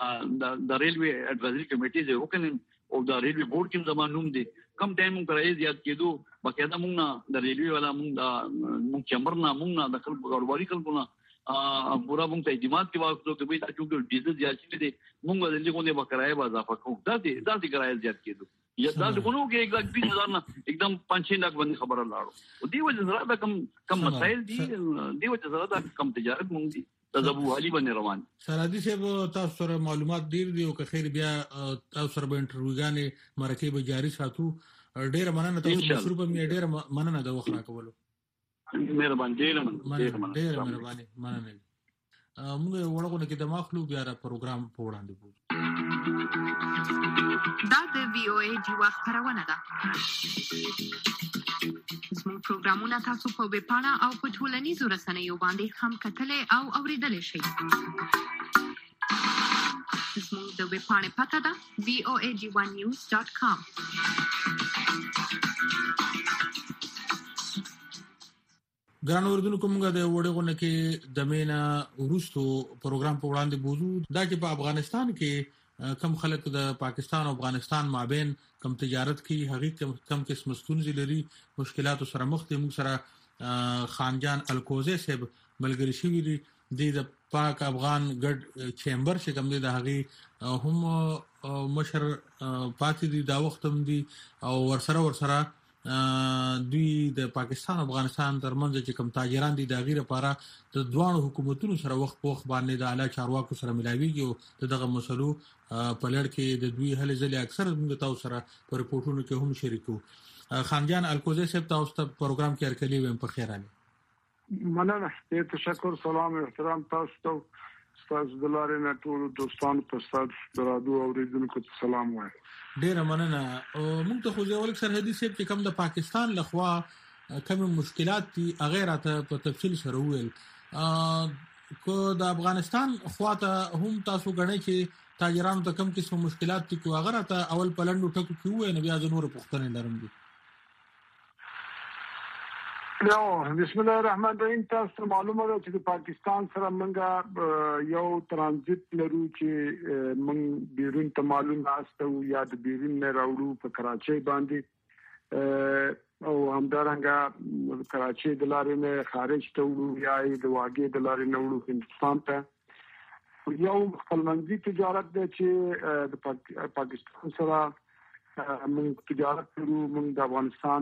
Speaker 2: द रेलवे एडवाइजरी कमेटी जे होकन او دا ریلوی بورډ کې زمون نوم دي کم ټایم مونږ راځي زیات کېدو باقاعده مونږ نه د ریلوی والا مونږ دا مونږ چمبر نه مونږ نه د خلکو کاروباري خلکو نه ا پورا مونږ ته اعتماد کې واغستو چې به تاسو کې ډیزل زیات شي دي مونږ د دې کومه بکرای با اضافه کوو دا دي دا دي کرای زیات کېدو یا دا کومو کې एक लाख बीस हजार نه एकदम पाँच छह लाख باندې خبره لاړو او دی وجه سره دا کم کم مسائل دي دی وجه سره دا کم تجارت مونږ دي تزبو علي باندې روان
Speaker 1: سرحدي صاحب تاسو سره معلومات ډیر دی او که خیر بیا تاسو سره به انټرویوګانې مرکه به جاری ساتو ډیر مننه تاسو مشروع به مې ډیر مننه د وخت راکولو
Speaker 2: مهرباني ډیر مننه
Speaker 1: ډیر مهرباني مننه موږ وړاندې کې د مخلو بیا را پروګرام په وړاندې بوزو.
Speaker 3: دا د وی او ای ډیوا خبرونه ده. زموږ پروګرامونه تاسو په ویب پاڼه او په ټولنیزو رسنیو باندې هم کتلای او اوریدلای شئ. زموږ د ویب پاڼې پته ده وی او ای ډی ون نیوز ډاټ کام.
Speaker 1: ګران اوریدونکو، موږ د وړې غونډې کې د مینا وروستو پروګرام په وړاندې بوزو. دا چې په افغانستان کې کم خلک د پاکستان او افغانستان مابین کم تجارت کوي، هغه کم قسم ستونزې لري، مشکلات سره مخ دي. موږ سره خانجان الکوزی صاحب ملګری شوی دی د پاک افغان ګډ چیمبر چې کوم دی د هغه هم مشر پاتې دي دا وخت هم دي او ورسره ورسره دوی د پاکستان او افغانستان ترمنځ چې کوم تاجران دي د غیر لپاره د دوه حکومتونو سره وخت په وخت باندې د اعلی چارواکو سره ملاويږي او دغه مسلو په لړ کې د دوی هلې ځلې اکثر موږ تاسو سره په رپورټونو کې هم شریکو. خانجان الکوزی صاحب تاسو ته پروګرام کې ارکلی ویم په خیر علي.
Speaker 4: مننه، تشکر، سلام او احترام تاسو ته، تاسو د لارې نه ټول دوستانو په ستاسو درادو اوریدونکو ته سلام وایم.
Speaker 1: ډیره مننه. موږ ته خو ځول سرحدي سیب چې کوم د پاکستان لخوا کوم مشکلات دي غیر ته په تفصیل سره ویل، کو د افغانستان خواته هم تاسو غنئ چې تاجرانو ته کوم قسم مشکلات دي، کو هغه ته اول پلندو ټکو کې وې نه بیا نور پوښتنه لرم دي.
Speaker 4: نو بسم الله الرحمن الرحیم. تاسو معلومه ده چې پاکستان سره موږ یو ترانزیت لرو چې موږ بیرون ته معلوم راستو یا د بیرون نه راوړو په کراچۍ باندې او همدارنګه کراچۍ د لارې نه خارج ته وړو یا د واګې د لارې نه وړو هندستان ته. یو خپلمنځي تجارت ده چې د پاکستان سره موږ تجارت کوو. موږ د افغانستان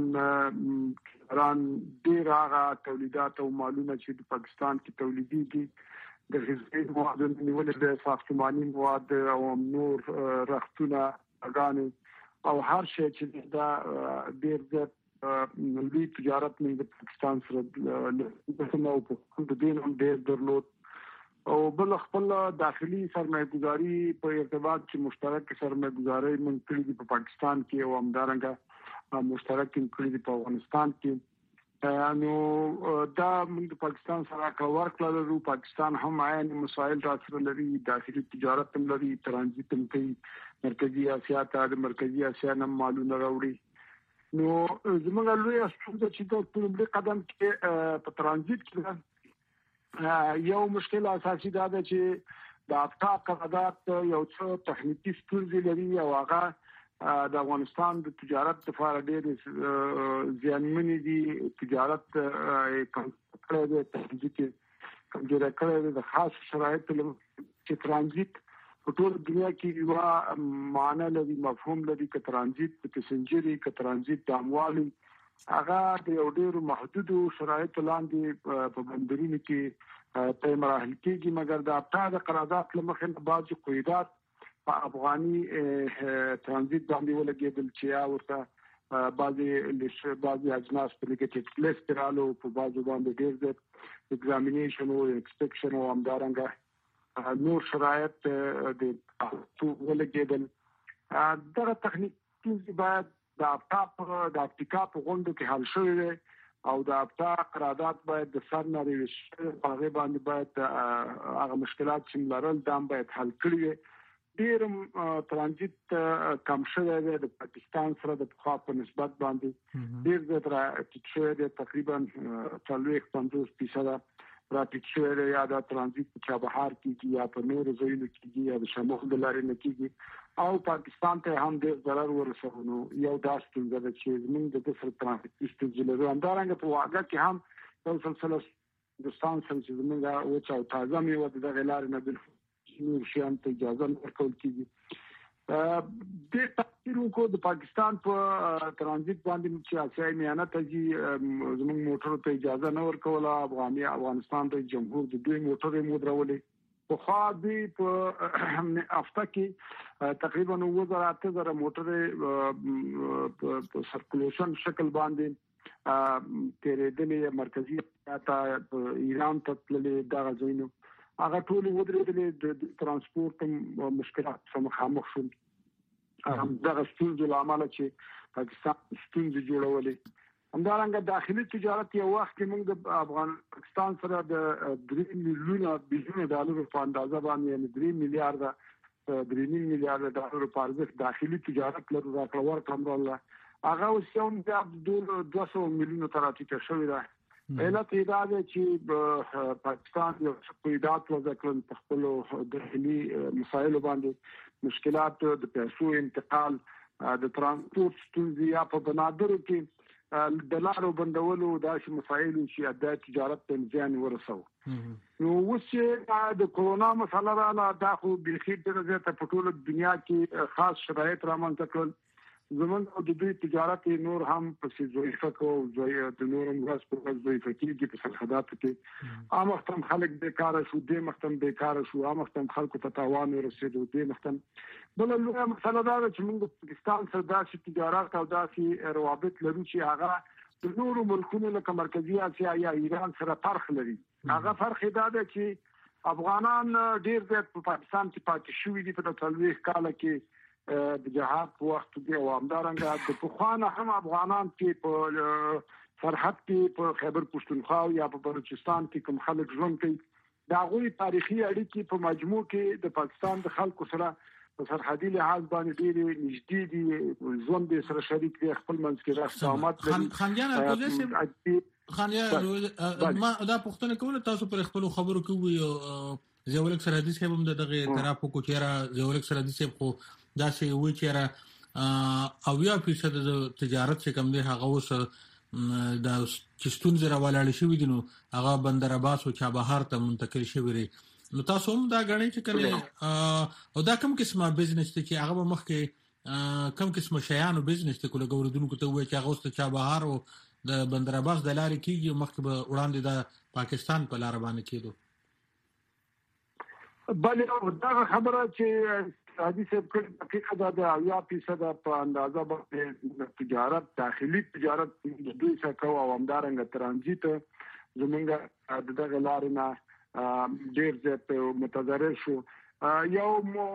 Speaker 4: ران ډیر هغه تولیدات او مالونه چې د پاکستان کې تولیديږي د غذایي موادو نیول د ساختماني مواد او نور رختونه اغاني او هر شی چې دا ډیر د ملي تجارت موږ د پاکستان سره د نو په دین هم ډیر درلود او بل خپل داخلي سرمایه‌ګذاري په ارتباط چې مشترک سرمایه‌ګذاري موږ کړی دی په پاکستان کې او همدارنګه مشترک کړی دی په افغانستان کې. نو دا موږ د پاکستان سره کار کړو. پاکستان هم عین مسائل راځي لري، داخلي تجارت هم لري، ترانزیت هم کوي، مرکزی اسیا ته د مرکزی اسیا نه مالونه راوړي. نو زموږ لوی ستونزه چې د لومړي قدم کې په ترانزیت کې یو مشکل اساسي دا ده چې د افتا قرارداد یو څه تخنیکی ستونزې لري او هغه د افغانستان د تجارت لپاره ډېر زیانمن دي. تجارت کړه د ترانزیت کمزوري کړه د خاص شرایطو چې ترانزیت په ټول دنیا کې یو معنی لري، مفهوم لري. ک ترانزیت په پسنجري ک ترانزیت د اموالي هغه د یو ډېر محدودو شرایطو لاندې په بندرونو کې په مراحل کېږي، مګر د افتا د قرارداد لمخې بعض قیودات په افغاني ترانزیت باندې ولګېدل چې یا ورته بعضي بعضي اجناس په نیگیټیو لیست رالو، په بعضو باندې ډېر د ایگزامینیشن او انسپیکشن او همدارنګه نور شرایط د ولګېدل. دغه تخنیکي باید د افتا د افریقا په غونډو کې حل شوی وي او د افتا قرارداد باید د سر نه ریویش په هغه باندې باید هغه مشکلات چې لرل دام باید حل کړي وي. ډیر ترانزیت کم شوی دی د پاکستان سره د پخوا په نسبت باندې ډیر زیات راټیټ شوی دی، تقریبا څلوېښت پنځوس فیصد راټیټ شوی دی. یا د ترانزیت په چابهار کې یا په نورو ځایونو کې یا د شمال د لارې نه کېږي او پاکستان ته هم ډیر ضرر ورسوي. یو داس څنګه د چې زموږ د سر ترانزیت ستونزې همدارنګه په واګه کې هم یو سلسله د ستان سره چې زموږ او چا تازه مې و د غلار نه بل نور شیان ته اجازه ورکول کیږي. د تاثیر کو د پاکستان په ترانزیت باندې چې اسیاي میانه ته زموږ موټر ته اجازه نه ورکوله. افغاني افغانستان د جمهور د دوی موټر مو درولې په خوا دی په افتا کې تقریبا نو زره اته زره موټر په سرکولیشن شکل باندې تیرېدلې مرکزی ته ایران ته تللې دا غوښنه هغه ټول ودرېدل د ترانسپورت مشکلات سره مخامخ شول همدغه ستونزو له امله چې پاکستان ستونزې جوړولې همدارنګه داخلي تجارت یو وخت کې موږ د افغان پاکستان سره د درې میلیونه بلیونه ډالر په اندازه باندې یعنې درې میلیارډه درې نیم میلیارډ ډالر په ارزښت داخلي تجارت لرو راکړه ورکړه همدلله هغه اوس یو دوه سوه میلیونو ته راټیټه شوې ده علت یې دا دی چې پاکستان یو تقویدات وضع کړل په خپلو داخلي مسایلو باندې مشکلات د پیسو انتقال د ترانسپورت ستونزې یا په بنادرو کې د لارو بندولو داسې مسایل چې د تجارت ته زیان ورسوي نو اوس چې د کورونا مسله راغله دا خو بیخي ډېره زیاته په ټوله دنیا کې خاص شرایط رامنځته کړل زموږ د دوی تجارت نور هم په ضعیفه کوو د نور هم ورځ په ورځ ضعیفه کېږي په سرحداتو کې عام وخت هم خلک بیکاره شو دې مخت هم بیکاره شو عام وخت هم خلکو ته تاوان ورسېدو دې مخت هم بله لویه مسله دا ده چې موږ د پاکستان سره داسې تجارت او داسې روابط لرو چې هغه د نورو ملکونو لکه مرکزي اسیا یا ایران سره فرق لري هغه فرق دا ده چې افغانان ډېر زیات په پاکستان کې پاتې شوي دي په څلوېښت کاله کې د جهاد په وخت کې او همدارنګه د پخوانه هم افغانان کې په سرحد کې په خیبر پښتونخوا یا په بلوچستان کې کوم خلک ژوند کوي د هغوی تاریخي اړیکې په مجموع کې د پاکستان د خلکو سره په سرحدي لحاظ باندې ډېرې نږدې دي ژوند یې سره شریک دی خپل منځ کې راست آمد لري
Speaker 1: خانجان الکوزی خانجان ما دا پوښتنه کوله تاسو پر خپل خبرو کې زیولک سرحدي صاحب هم دغه اعتراف وکړ چې زیولک سرحدي صاحب خو دا شی وی چې اویا فیصد د تجارت څخه کم دی هغه اوس د چستون زره ولاړ شوی دي نو هغه بندر عباس او چابهار ته منتقل شوی دی نو تاسو هم دا غنئ چې کله او دا کوم قسمه بزنس ته چې هغه مخکې کوم قسمه شیانو بزنس ته کوله ګوردونکو ته وایي چې هغه اوس چابهار او د بندر عباس د لارې کېږي مخکې به وړاندې د پاکستان په لار باندې کېدو
Speaker 4: بلې دا خبره چې حدیث کړي حقیقت دا د اویا فیصد په اندازه باندې تجارت داخلي تجارت د دوی څخه کوو او همدارنګه ترانزیت زمونږ دغه لارې نه ډېر زیات متضرر شو یو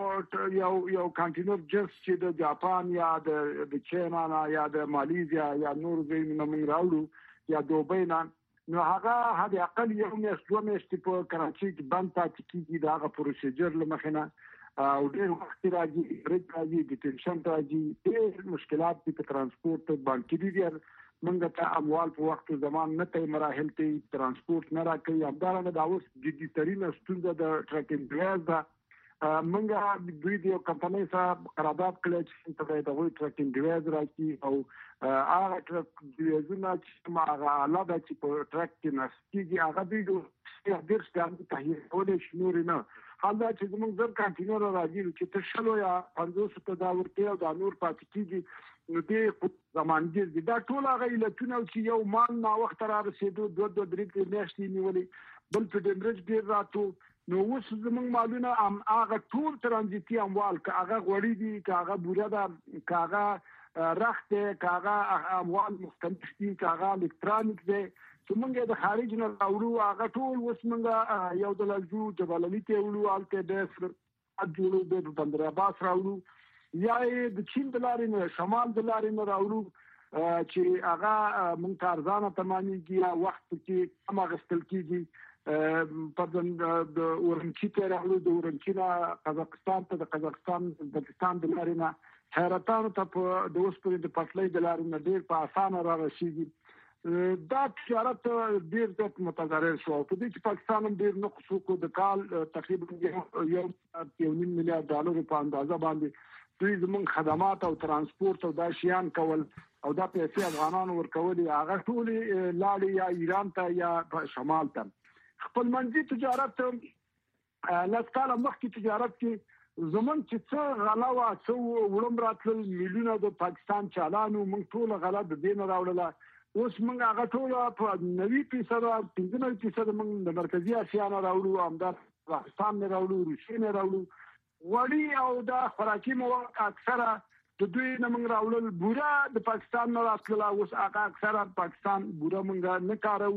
Speaker 4: یو یو کانټینر جس چې د جاپان یا د چینا یا د مالیزیا یا نور ځایونو موږ راوړو یا دوبۍ نه نو هغه حد اقل یو میاشت دوه میاشتې په کراچۍ کې بند پاتې کېږي د هغه پروسیجر له مخې نه او ډېر وخت راځي برېک راځي ډیټنشن راځي ډېر مشکلات دي په ترانسپورت باندې دي موږ ته اموال په وخت زمان نه ته مراحل ته ترانسپورت نه راکوي همدارنګه دا اوس جدي ترين ستونزه د ټرک انډریاز ده موږ دوی د کمپنۍ سره قرارداد کړی چې په دغه ټرک انډریاز راکړي او هغه ټرک دیزونه چې ما علاوه چې په ټرک کې نسکیږي هغه دوی د ډېر ستاسو ته هیڅ شنور نه حال دا چې موږ زر کانټینر راځي چې تر شلو یا پنځوس ته دا ورته او دا نور پاتې کیږي نو دې زمانګیر دي دا ټول هغه علتونه چې یو مان نا وخت را رسیدو دوه دوه درې میاشتې نیولې بل په دمرج ډیر راتو نو اوس زموږ مالونه هغه ټول ترانزیتي اموال که هغه غوړي دي که هغه بوره ده که هغه رخت دی که هغه اموال مختلف دي که هغه الکترونیک دی چې موږ د خارج نه راوړو هغه ټول اوس موږ یو د لږو جبل علي ته وړو هلته د جوړو د بندر عباس راوړو یا د چین د لارې نه شمال د لارې نه راوړو چې هغه موږ ته ارزانه تمامېږي یا وخت کې کم اخیستل کېږي په د اورنچي ته راوړو د اورنچي نه قزاقستان ته د قزاقستان پاکستان د لارې نه حیرتانو ته په د اوس پورې د پټلۍ د لارې نه ډېر په اسانه را رسېږي دا تجارت ډېر زیات متضرر شو او په دې کې پاکستان هم ډېر نقص وکړو د کال تقریبا یو یو نیم میلیارډ ډالر په اندازه باندې دوی زموږ خدمات او ترانسپورت او دا شیان کول او دا پیسې افغانانو ورکولې هغه ټولې لاړې یا ایران ته یا شمال ته خپل منځي تجارت لس کاله مخکې تجارت کې زموږ چې څه غلا وه څه وړم راتلل میلیونه د پاکستان چالانو موږ ټوله غلا د دې نه راوړله اوس موږ هغه ټوله په نوي فیصده پنځه نوي فیصده موږ د مرکزي اسیا نه راوړو همدار پاکستان نه راوړو روسیې نه راوړو وړي او دا خوراکي مواد اکثره د دوی نه موږ راوړل بوره د پاکستان نه راتلله اوس هغه اکثره پاکستان بوره موږ نه کاروو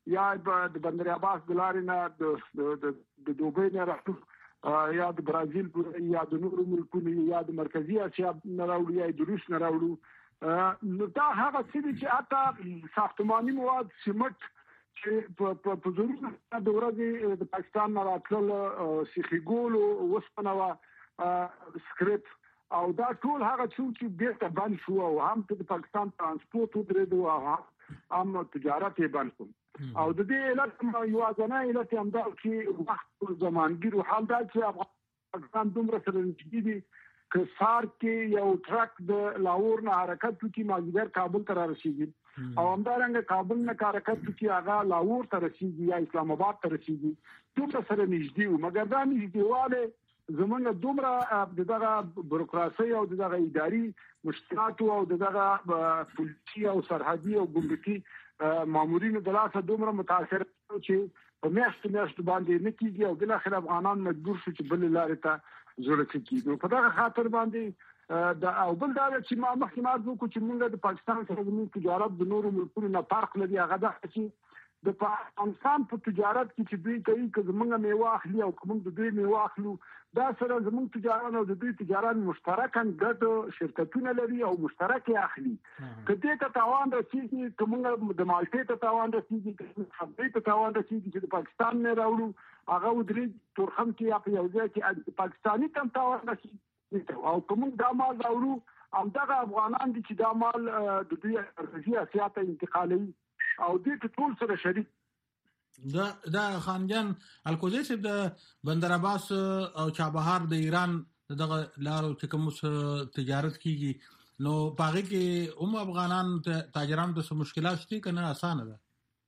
Speaker 4: یا د بندر عباس د لارې نه د دوبۍ نه راځو یا د برازیل یا د نورو ملکونو یا د مرکزی اسیا نه راوړو یا د روس نه راوړو نو دا هغه څه چې حتی ساختماني مواد سیمنټ چې په ضرورت د ورځې د پاکستان نه راتلل سیخي ګول او وسپنه سکرپ او دا ټول هغه چې بیرته بند شو او هم د پاکستان ترانسپورت ودرېدو او هم تجارت یې بند شو او د دې علت یو ځنه علت هم دا چې وخت زمانګیر حال دا چې افغانستان دومره سره نږدې دي که سار کې یو ټرک د لاهور نه حرکت کوي مازیګر کابل ته رسیږي او همدارنګه کابل نه حرکت کوي هغه لاهور ته رسیږي یا اسلام آباد ته رسیږي دومره سره نږدې وو مګر دا نږدېواله زمونږ دومره دغه بروکراسي او دغه اداري مشکلات او دغه پولیسي او سرحدي او ګمرکي مامورینو د لاسه دومره متاثر چې په میاشت میاشت باندې نه کیږي او بل اخر افغانان مجبور شو چې بل لارې ته زړه کیږي نو په دغه خاطر باندې د او بل دا چې ما مخکې وکړو چې موږ د پاکستان سره د تجارت د نورو ملکونو نه فرق لري هغه دا چې د پاکستان په تجارت کې چې دوی کوي چې زمونږ میوه اخلي او کوم د دوی میوه اخلو دا سره زمونږ تجارت او د دوی تجارت مشترکاً ګډ شرکتونه لري او مشترک اخلي کله ته تاوان رسیږي کومه د مالټې ته تاوان رسیږي کومه ته تاوان رسیږي چې د پاکستان نه راوړو هغه ودرې تورخم کې یا په یو ځای کې پاکستاني تم تاوان رسیږي او کوم دا مال راوړو او دغه افغانان دي چې دا مال د دوی مرکزی اسیا ته انتقالوي او دې ټول سره شریک
Speaker 1: دا دا خانجان الکوزی چې د بندر عباس او چابهار د ایران دغه لارو چې کوم تجارت کیږي نو پاره کې هم افغانان تاجران د مشکلات شته کنه اسانه ده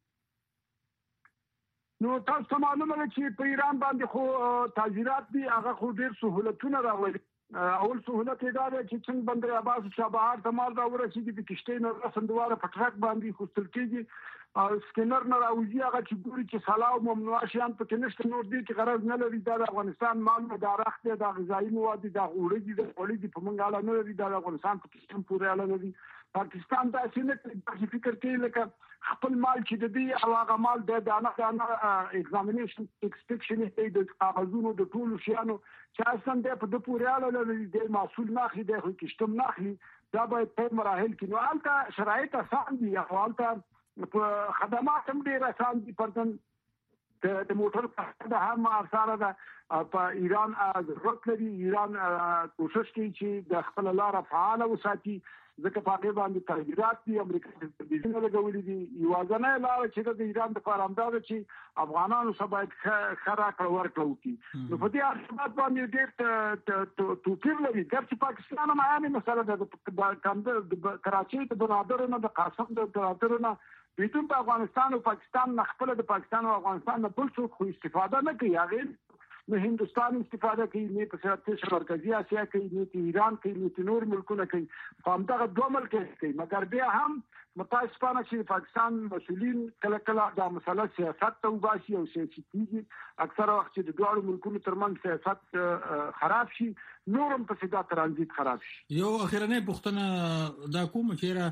Speaker 4: نو تاسو معلومه ده چې په ایران باندې خو تاجرات دي هغه خو ډیر سہولتونه راوړي اول سہولت دا ده چې څنګه بندر عباس او چابهار ته مال راورسېږي د کشتۍ نه سندواره په ټرک باندې خوستل کېږي او سکینر نه راوځي هغه چې ګوري چې سلاو ممنوع شیان په نشته نور دي چې غرض نه لري د افغانستان مال مدارخت د غذایی مواد د غوړي د غوړي د پمنګاله نه لري د افغانستان په کشتم پورې اله لري پاکستان دا څنګه فکر کوي لکه خپل مال چې د دې او هغه مال د دانه دانه ایگزامینیشن ایکسپیکشن د کاغذونو د ټول شیانو چې اصلا د په د پورې اله لري د مسؤل ناخلي د کشتم ناخلي دا به په مراحل کې نو البته شرایط آسان دي او البته خدمات هم ډیر آسان دي پرتن د موټر د هم اسانه ده په ایران ضرورت لري ایران کوشش کوي چې د خپل لار فعال وساتي ځکه په هغه باندې تغیرات دي امریکا د تلویزیون لګولې دي یو ځنه لار چې د ایران د پرامدار چې افغانانو سبا خرا کړور کړو نو په دې اړه باندې ډېر توپیر لري چې پاکستان هم عامه مسله ده د کراچي د برادرونو د قاسم د برادرونو بدون په افغانستان او پاکستان نه خپل د پاکستان او افغانستان نه بل څه خو استفاده نه کوي هغه نو هندستان استفاده کوي نه په سیاست مرکزی اسیا کوي نه ایران کوي نه نور ملکونه کوي هم دا دوه ملک کوي مګر بیا هم متاسفانه چې پاکستان مسؤلین کله کله دا مسله سیاست ته وباسي او سیاسي کیږي اکثر وخت چې د دوه ملکونو ترمنځ سیاست خراب شي نورم په سیده ترانزیت خراب شي
Speaker 1: یو اخیرنه پښتنه دا کوم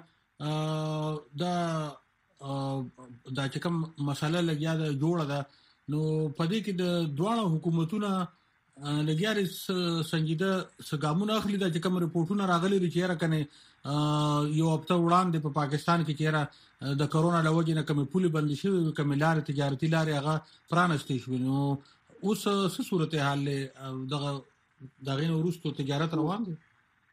Speaker 1: چیرې دا دا چې کوم مسله لګیا ده جوړه ده نو پدې کې د دوه حکومتونو لګیاري سنجیده سګامونه اخلي د کوم رپورټونه راغلي چې راکنه یو هفته وړاندې په پاکستان کې چیرې د کرونا لوجې نه کوم پولي بند شي کوم لارې تجارتي لارې هغه پرانستې شو نو اوس څه صورتحال دغه دغه ورستو تجارت روان دي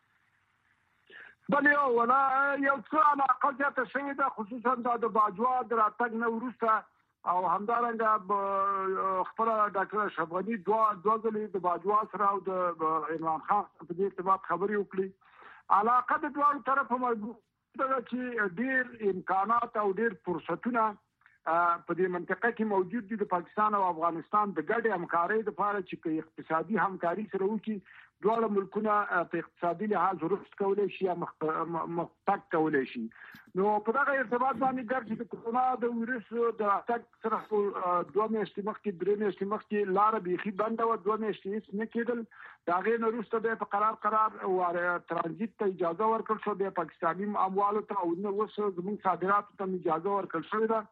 Speaker 4: بله ولا یو څه علاقه ته شوی ده خصوصا د باجوا دراتګ نه ورسته او همدارنګه خپل ډاکټر اشرف غنی دوا دوزلې د باجوا سره او د عمران خان په دې ارتباط خبري وکړي علاقه د دوه طرفه موجود ده چې ډېر امکانات او ډېر فرصتونه په دې منطقه کې موجود دي د پاکستان او افغانستان د ګډ همکارۍ لپاره چې اقتصادي همکاري سره وکړي دوه ملکونه په اقتصادي لحاظ رشد کولای شي یا مختص کولای شي نو په دغه ارتباط باندې ګرځي د کورونا د وایرس د اتاک سره دوه میاشتې مخکې درې میاشتې مخکې لار بيخي بنده و دوه میاشتې نه کېدل دا غي نه روسته به په قرار قرار او ترانزیت ته اجازه ورکړل شو د پاکستاني اموالو ته او نو وسو زموږ صادرات ته اجازه ورکړل شوې ده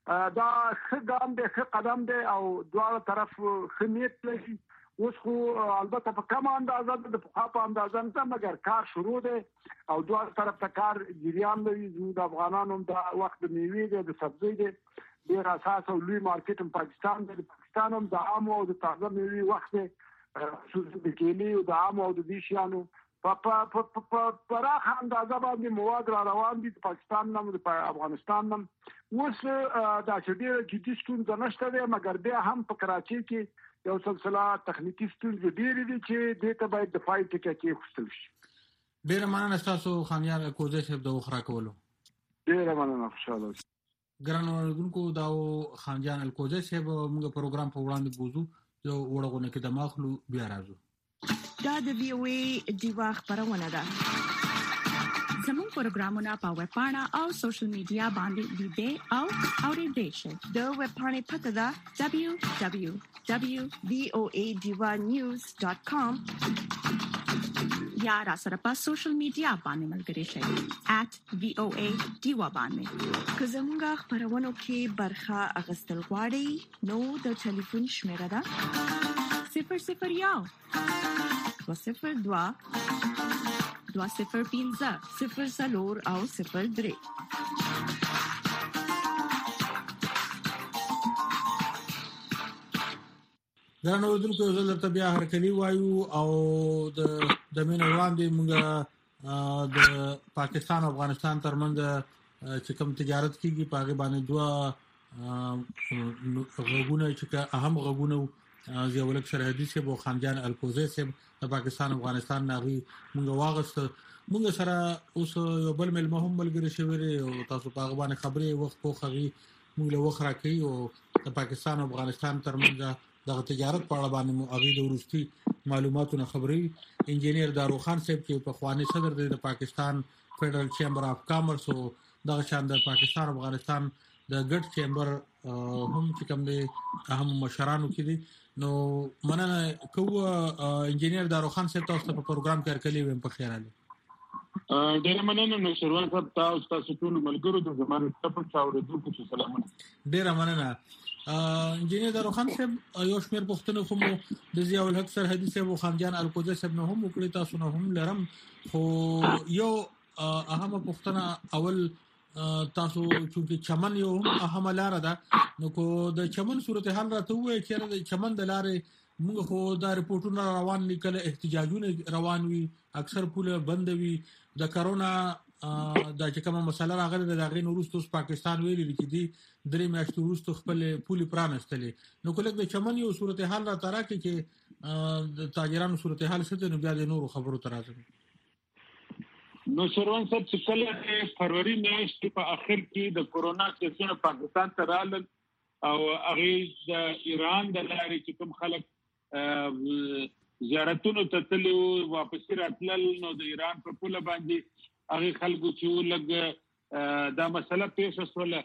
Speaker 4: دا ښه ګام دی، ښه قدم دی او دواړه طرف ښه نیت لري. اوس خو البته په کم اندازه د پخوا په اندازه نه، مګر کار شروع دی او دواړه طرف ته کار جریان لري. زموږ د افغانانو دا وخت د میوې دی، د سبزۍ دی، ډېر اساس او لوی مارکیټ هم پاکستان دی. د پاکستان هم د عامو او د تازه میوې وخت دی، خصوصا د کیلې او د عامو او د دې شیانو په پراخه اندازه باندې مواد را روان دي د پاکستان نه د افغانستان نه. اوس دا چې ډېره جدي ستونزه نشته دی، مګر بیا هم په کراچۍ کې یو سلسله تخنیکي ستونزې ډېرې دي چې دې ته باید د پای ټکی کېښودل شي.
Speaker 1: ډېره مننه ستاسو خانیار الکوزی صاحب د وخت راکولو.
Speaker 4: ډېره مننه، خوشحاله اوسئ.
Speaker 1: ګرانو اورېدونکو، دا و خانجان الکوزی صاحب. موږ پروګرام په وړاندې بوزو، یو وړه غونډه کې دمه اخلو، بیا راځو.
Speaker 5: دا د وی او ای دیوا خبرونه ده. زموږ پروګرامونه په ویب پاڼه او سوشل میډیا باندې لیدئ او اورېدئ شئ. د ویب پاڼې پته ده دبليو دبليو دبليو ډاټ وی او ای دیوا نیوز ډاټ کام یا را سره په سوشل میډیا باندې ملګري شئ ایٹ وی او ای دیوا باندې. که زموږ خبرونو کې برخه اخیستل غواړئ نو د ټلیفون شمیره ده صفر صفر یو دو صفر دوا دوا صفر پنځه صفر څلور او صفر درې.
Speaker 1: ګرانو اورېدونکو، زه درته بیا هرکلي وایو او د د مینې وړاندې موږ د پاکستان او افغانستان ترمنځ چې کوم تجارت کېږي په هغې باندې دوه غږونه چې اهم غږونه ضیاءالحق سرحدي صاحب او خانجان الکوزی صاحب د پاکستان افغانستان نه هغوی موږ واغسته. موږ سره اوس یو بل مېلمه هم ملګري شوي دي او تاسو په هغه باندې خبرې وخت پوخ هغوی موږ له وخت راکوي او د پاکستان او افغانستان ترمنځ دغه تجارت په اړه باندې مو هغوی د وروستي معلوماتونه خبروي. انجینیر داروخان صاحب چې پخوانی صدر دی د پاکستان فیډرل چیمبر اف کامرس او دغه شان د پاکستان افغانستان د ګډ چیمبر هم چې کوم دی اهم مشرانو کې دي. نو مننه کوو انجینیر داروخان صاحب، تاسو ته په پروګرام کې هرکلي ویم. په خیر علي.
Speaker 2: ډېره مننه نو شروان صاحب، تاسو تاسو ټول ملګرو د زمانه تاسو اورېدونکو ته سلامونه.
Speaker 1: ډېره مننه انجینیر داروخان صاحب. یو شمېر پوښتنې خو مو د ضیاءالحق سرحدي صاحب او خانجان الکوزی صاحب نه هم وکړې، تاسو نه هم لرم. خو یو اهمه پوښتنه اول تاسو چې چمن یو هم اهمه لاره ده، نو کو د چمن صورتحال راته ووایئ چې د چمن د لارې موږ خو دا رپورټونه روان دي، کله احتجاجونه روان وي، اکثر پوله بند وي. د کرونا دا چې کومه مسله راغله د هغې نه وروسته اوس پاکستان ویلي دي چې دوی درې میاشتې وروسته خپلې پولې پرانستلې. نو که لږ د چمن یو صورتحال راته راکړي چې د تاجرانو صورتحال څه دی، نو بیا د نورو خبرو ته راځم.
Speaker 2: نو شروان صاحب، چې کله د فروری میاشتې په اخر کې د کورونا کیسونه پاکستان ته رالل او هغې د ایران د لارې چې کوم خلک زیارتونو ته تللي وو واپسې راتلل، نو د ایران په پوله باندې هغې خلکو چې لږ دا مسله پیښه شوله.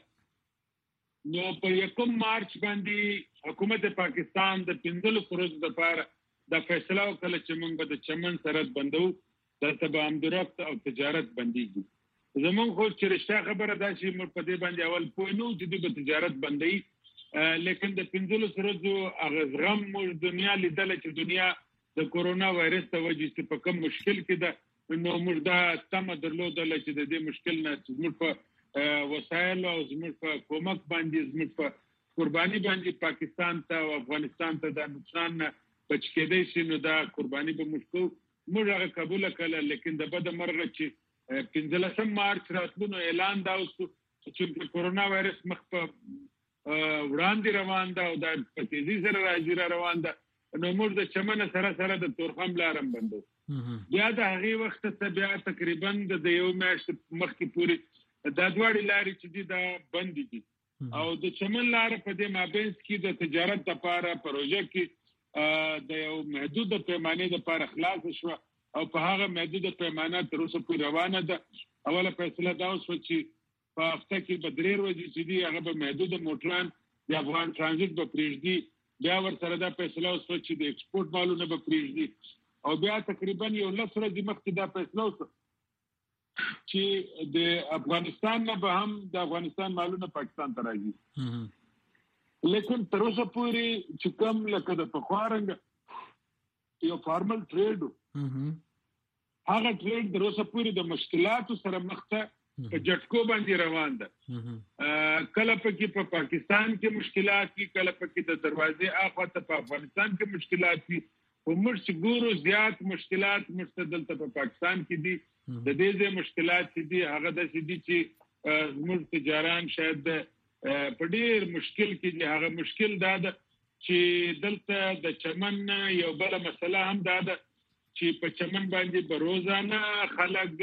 Speaker 2: نو په یکم مارچ باندې حکومت پاکستان د پنځلسو ورځو دپاره دا فیصله وکړه چې موږ به د چمن سرحد بندوو، دلته به همدرفت او تجارت بندېږي. زمونږ خو چې رښتیا خبره دا چې موږ په دې باندې اول پوه نه وو چې دوی به تجارت بندوي، لیکن د پنځلسو ورځو هغه زغم موږ دنیا لیدله چې دنیا د کورونا وایرس ته وجې چې په کوم مشکل کې ده. نو موږ دا تمه درلودله چې د دې مشکل نه زموږ په وسایلو او زموږ په کومک باندې زموږ په قرباني باندې پاکستان ته او افغانستان ته دا نقصان نه بچ کېدی شي، نو دا قرباني به موږ کوو. موږ هغه قبوله کړله، لیکن د بده مرغه چې پنځلسم مارچ راتلو نو اعلان دا وشو چې کورونا وایرس مخ په وړاندې روان ده او دا په تیزي سره راځي را روان ده. نو موږ د چمن سره سره د تورخم لاره هم بندو. بیا د هغې وخت څخه بیا تقریبا د یو میاشتې مخکې پورې دا دواړې لارې چې دي دا بندې دي او د چمن لاره په دې مابینځ کې د تجارت لپاره پروژه کې د یو محدود پیمانې لپاره خلاص شو او په هغه محدود پیمانه تر اوسه پورې روانه ده. اوله فیصله دا وشوه چې په هفته کې به درې ورځې چې دي هغه به محدود موټران د افغان ټرانزیټ به پرېږدي. بیا ورسره دا فیصله وشوه چې د ایکسپورټ مالونه به پرېږدي او بیا تقریبا یو لس ورځې مخکې دا فیصله وشوه
Speaker 6: چې د افغانستان نه به هم د افغانستان مالونه پاکستان ته راځي لیکن تر اوسه پورې چې کوم لکه د پخوارنګ یو فارمل ټریډ هغه ټریډ تر اوسه پورې د مشکلاتو سره مخ ته په جټکو باندې روان ده کله پکې په پاکستان کې مشکلات دي کله پکې د دروازې اخوا ته په افغانستان کې مشکلات دي او موږ ګورو زیات مشکلات مستدل ته په پاکستان کې دي د دې ځای مشکلات دي هغه د سې دي چې موږ تجاران شاید په ډېر مشکل کې دي هغه مشکل دا ده چې دلته د چمن یو بل مسله هم دا ده چې په چمن باندې په روزانه خلک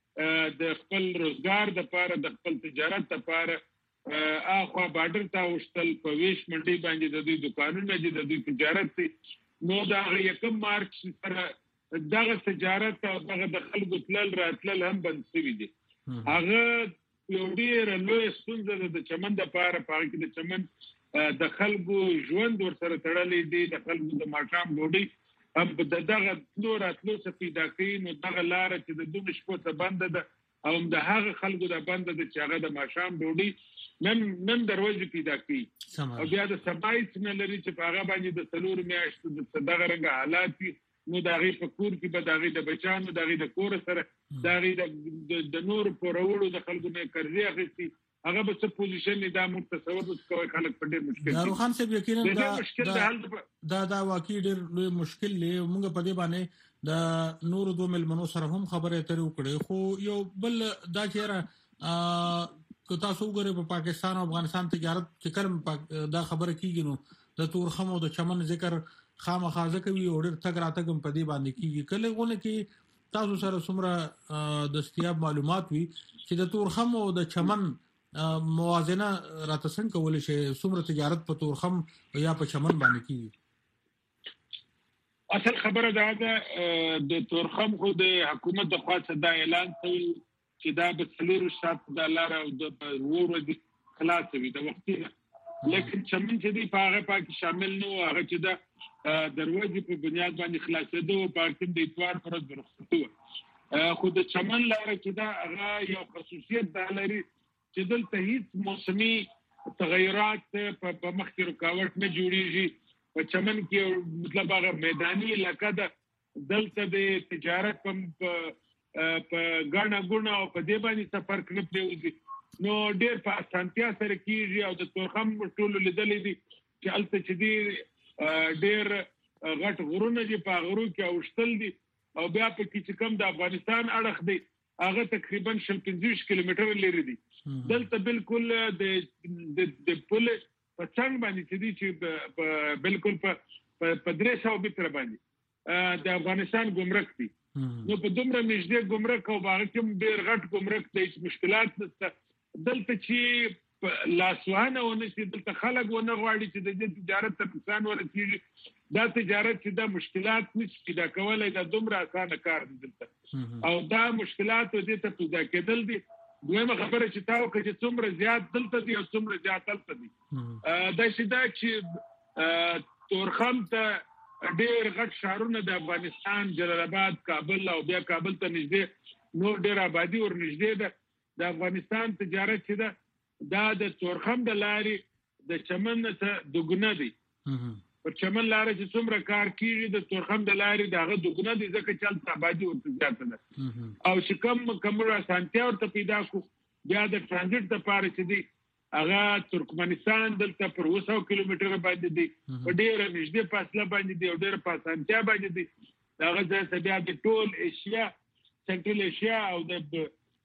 Speaker 6: د خپل روزګار د لپاره د خپل تجارت لپاره اخوا بارډر ته وشتل په ویش منډي باندې د دوی دکانونه دي د دوی تجارت دي نو دا یکم مارچ سره دغه تجارت او دغه د خلکو تلل راتلل هم بند شوي دي هغه یو ډېر لوی ستونزه ده د چمن د لپاره په کې د چمن د خلکو ژوند ورسره تړلې دي د خلکو د ماښام ډوډۍ هم د دغه تلو راتلو څخه پیدا کوي نو دغه لاره چې د دوه شپو څخه بنده ده او د هغه خلکو د بنده ده چې هغه د ماښام ډوډۍ نن نن دروازه پیدا کوي او بیا د سبایت نه لري چې په هغه باندې د څلور میاشتو د دغه رنګ حالات نو د هغې په کور کې به د هغې د بچیانو د هغې د کور سره د هغې د نورو پورولو د خلکو نه قرضې اخیستي هغه به څه پوزیشن دا موږ تصور کوو خلک په ډېر مشکل
Speaker 1: دي روخان صاحب یقینا دا دا دا واقعي ډېر لوی مشکل دی موږ په دې باندې د نورو دوه ملمنو سره هم خبرې اترې وکړې خو یو بل دا چیرې که تاسو وګورئ په پاکستان او افغانستان تجارت چې کله دا خبره کیږي نو د تورخم او د چمن ذکر خامخا کوي او ډېر تګ راتګ په دې باندې کیږي کله غونه کې تاسو سره څومره دستیاب معلومات وي چې د تورخم او د چمن موازنه راته څنګه کولای شي څومره تجارت په تورخم یا په چمن باندې کیږي
Speaker 6: اصل خبره دا ده د تورخم خو د حکومت د خوا څخه دا اعلان کوي چې دا به څلور ساعت د لار او د ورو خلاص وي د وختي لیکن چمن چې دی په هغه پاکي شامل نه و هغه چې دا دروازې په بنیاد باندې خلاصېدو او پاکستان د اتوار پر ورځ ورخصتو خو د چمن لار چې دا هغه یو خصوصیت دا لري چې دلته هیڅ موسمي تغیرات په مخ کې رکاوټ نه جوړیږي په چمن کې مطلب هغه میداني علاقه ده دلته د تجارت په په ګڼه ګوڼه او په دې باندې سفر نه پرېوځي نو ډېر په اسانتیا سره کېږي او د تورخم ټولو لیدلې دي چې هلته چې دي ډېر غټ غرونه دي په غرو کې اوشتل دي او بیا په کې چې کوم د افغانستان اړخ دی هغه تقریبا شل پنځوس کیلومتره لري دي دلته بالکل د د پل په څنګ باندې چې دي چې بالکل په په درې سوه متره باندې د افغانستان ګمرک دي نو په دومره نږدې ګمرک او هغه کې ډېر غټ ګمرک دی مشکلات نشته دلته چې لاسوهنه ونه شي دلته خلک ونه غواړي چې د دې تجارت ته پسان ورسېږي دا تجارت چې دا مشکلات نشي پیدا کولی دا دومره اسانه کار دی دلته او دا مشکلات دې ته پیدا کېدل دي دویمه خبره چې تا وکړه چې څومره زیات دلته دي او څومره زیات هلته دي دا چې دا چې تورخم ته ډېر غټ ښارونه د افغانستان جلال آباد کابل او بیا کابل ته نږدې نور ډېر آبادي ور نږدې ده د افغانستان تجارت چې ده دا د تورخم د لارې د چمن څخه دوګونه دی پر چمن لارې چې څومره کار کیږي د تورخم د لارې د هغه دوګونه دي ځکه چې هلته آبادي ورته زیاته ده او چې کم کم اسانتیا ورته پیدا کړو بیا د ټرانزیټ دپاره چې دی هغه ترکمنستان دلته پر اوه سوه کیلومتره باندې دی په ډېره نږدې فاصله باندې دی او ډېره په اسانتیا باندې دی د هغه ځای څخه بیا د ټول ایشیا سنټرل ایشیا او د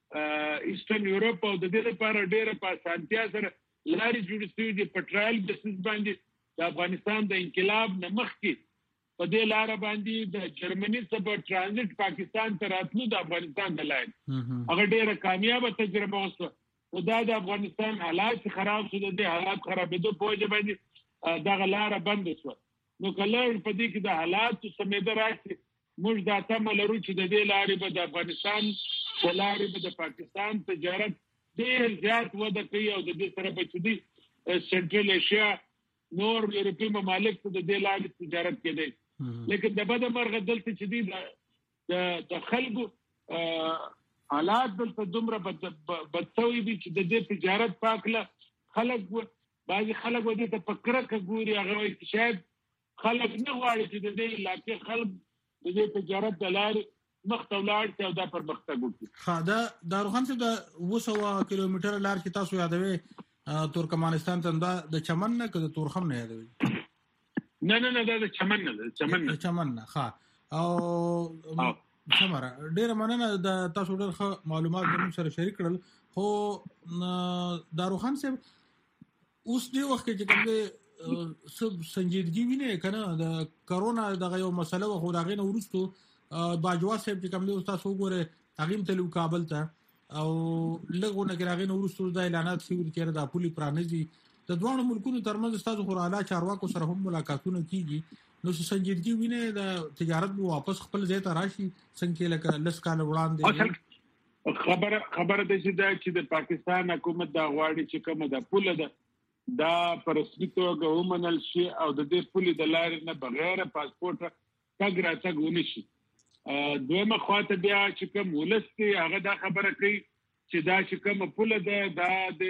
Speaker 6: ایسټرن یورپ او د دې لپاره ډېره په اسانتیا سره لارې جوړې شوي دي په ټرایل بیسس باندې د افغانستان د انقلاب نه مخکې په دې لاره باندې د جرمني څخه په ټرانزیټ پاکستان ته راتلو د افغانستان د لارې هغه ډېره کامیابه تجربه وشوه خو دا د افغانستان حالات خراب شو د دې حالات خرابېدو په وجه باندې دغه لاره بنده شوه نو که لږ په دې کې د حالاتو سمېده راشي موږ دا تمه لرو چې د دې لارې به د افغانستان په لارې به د پاکستان تجارت ډېر زیات وده کوي او د دې سره به چې دی سنټرل ایشیا نور یورپي ممالک ته د دې لارې تجارت کېدی لیکن د بده مرغه دلته چې دی د خلکو حالات دلته دومره بدسوي دي چې د دې تجارت پاکله خلک بعضي خلک ودې ته پکره کوي هغه وایي چې شاید خلک نه غواړي چې د دې علاقې خلک د دې تجارت د لارې مخ ته ولاړ شي او دا پرمختګ وکړي.
Speaker 1: ها دا داروخان صاحب د اوه سوه کیلومتره لار چې تاسو یادوي ترکمنستان ته دا د چمن نه که د تورخم نه یادوي؟
Speaker 6: نه نه نه دا د چمن نه د چمن نه
Speaker 1: چمن نه ها او سمره ډیره مننه د تاسو ډېر ښه معلومات زموږ سره شریک کړل. خو داروخان صاحب اوس دې وخت کې چې کوم دې سب سنجیدګي ویني کنه د کرونا دغه یو مسله خو راغې نه ورستو باجوا صاحب چې کوم دې تاسو وګوره هغه تلو کابل ته او لږونه کې راغې نه ورستو د اعلانات شوي چې د پولي پرانیزي د دوه ملکونو ترمنځ تاسو خو اعلی چارواکو سره هم ملاقاتونه کیږي نو سنجیدګي ویني د تجارت به واپس خپل ځای ته راشي څنګه لکه لس کال وړاندې
Speaker 6: خبره خبره د چې د پاکستان حکومت دا غواړي چې کومه د پوله ده دا پر رسمي توګه ومنل شي او د دې پولې د لارې نه بغیر پاسپورت تګ راتګ ونشي. دویمه خواته بیا چې کوم ولس دی هغه دا خبره کوي چې دا چې کومه پوله ده دا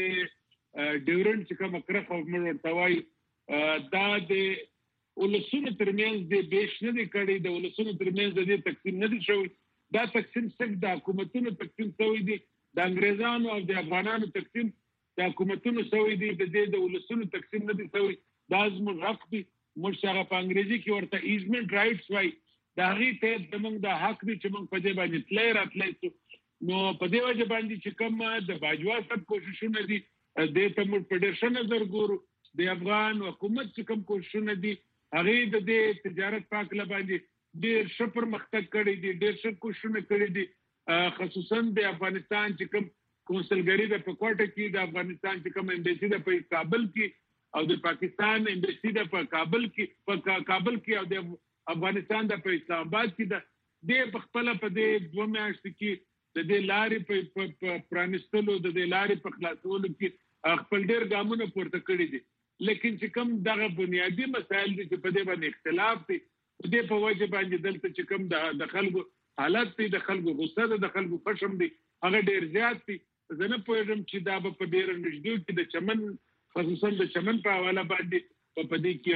Speaker 6: د ډیورنډ چې کومه کرخه ورته وایي دا د ولسونو ترمنځ د بیش نه دی کړی د ولسونو ترمنځ د دې تقسیم نه دی شوی. دا تقسیم څنګه د حکومتونو تقسیم شوی دی د انګریزانو او د افغانانو تقسیم د حکومتونو شوی دی د دې د ولسونو تقسیم نه دی شوی. دا زموږ حق دی موږ هغه په انګریزي کې ورته ایزمنت رائټس وایي دا هغې ته زموږ د حق دی چې موږ په دې باندې تللی راتلی شو. نو په دې وجه باندې چې کوم د باجوا صاحب کوششونه دي دې ته موږ په ډېر ښه نظر ګورو. د افغان حکومت چې کوم کوششونه دي هغې د دې تجارت پاکله باندې ډېر ښه پرمختګ کړی دی ډېر ښه کوششونه کړي دي. خصوصا د افغانستان چې کوم کونسلګري ده په کوټه کې د افغانستان چې کوم امبیسي ده په کابل کې او د پاکستان امبیسي ده په کابل کې په کابل کې او د افغانستان د په اسلام آباد کې ده د په خپل په دې دوه میاشتو کې د دې لارې په پرانستلو د دې لارې په خلاصولو کې خپل ډېر ګامونه پورته کړي دي. لیکن چې کوم دغه بنیادی مسایل دي چې په دې باندې اختلاف دي په دې په وجه باندې دلته چې کوم د خلکو حالت دي د خلکو غصه ده د خلکو خشم دي هغه ډېر زیات دي. زه نه پوهېږم چې دا به په ډېره نږدې کې د چمن خصوصا د چمن په حواله باندې په دې کې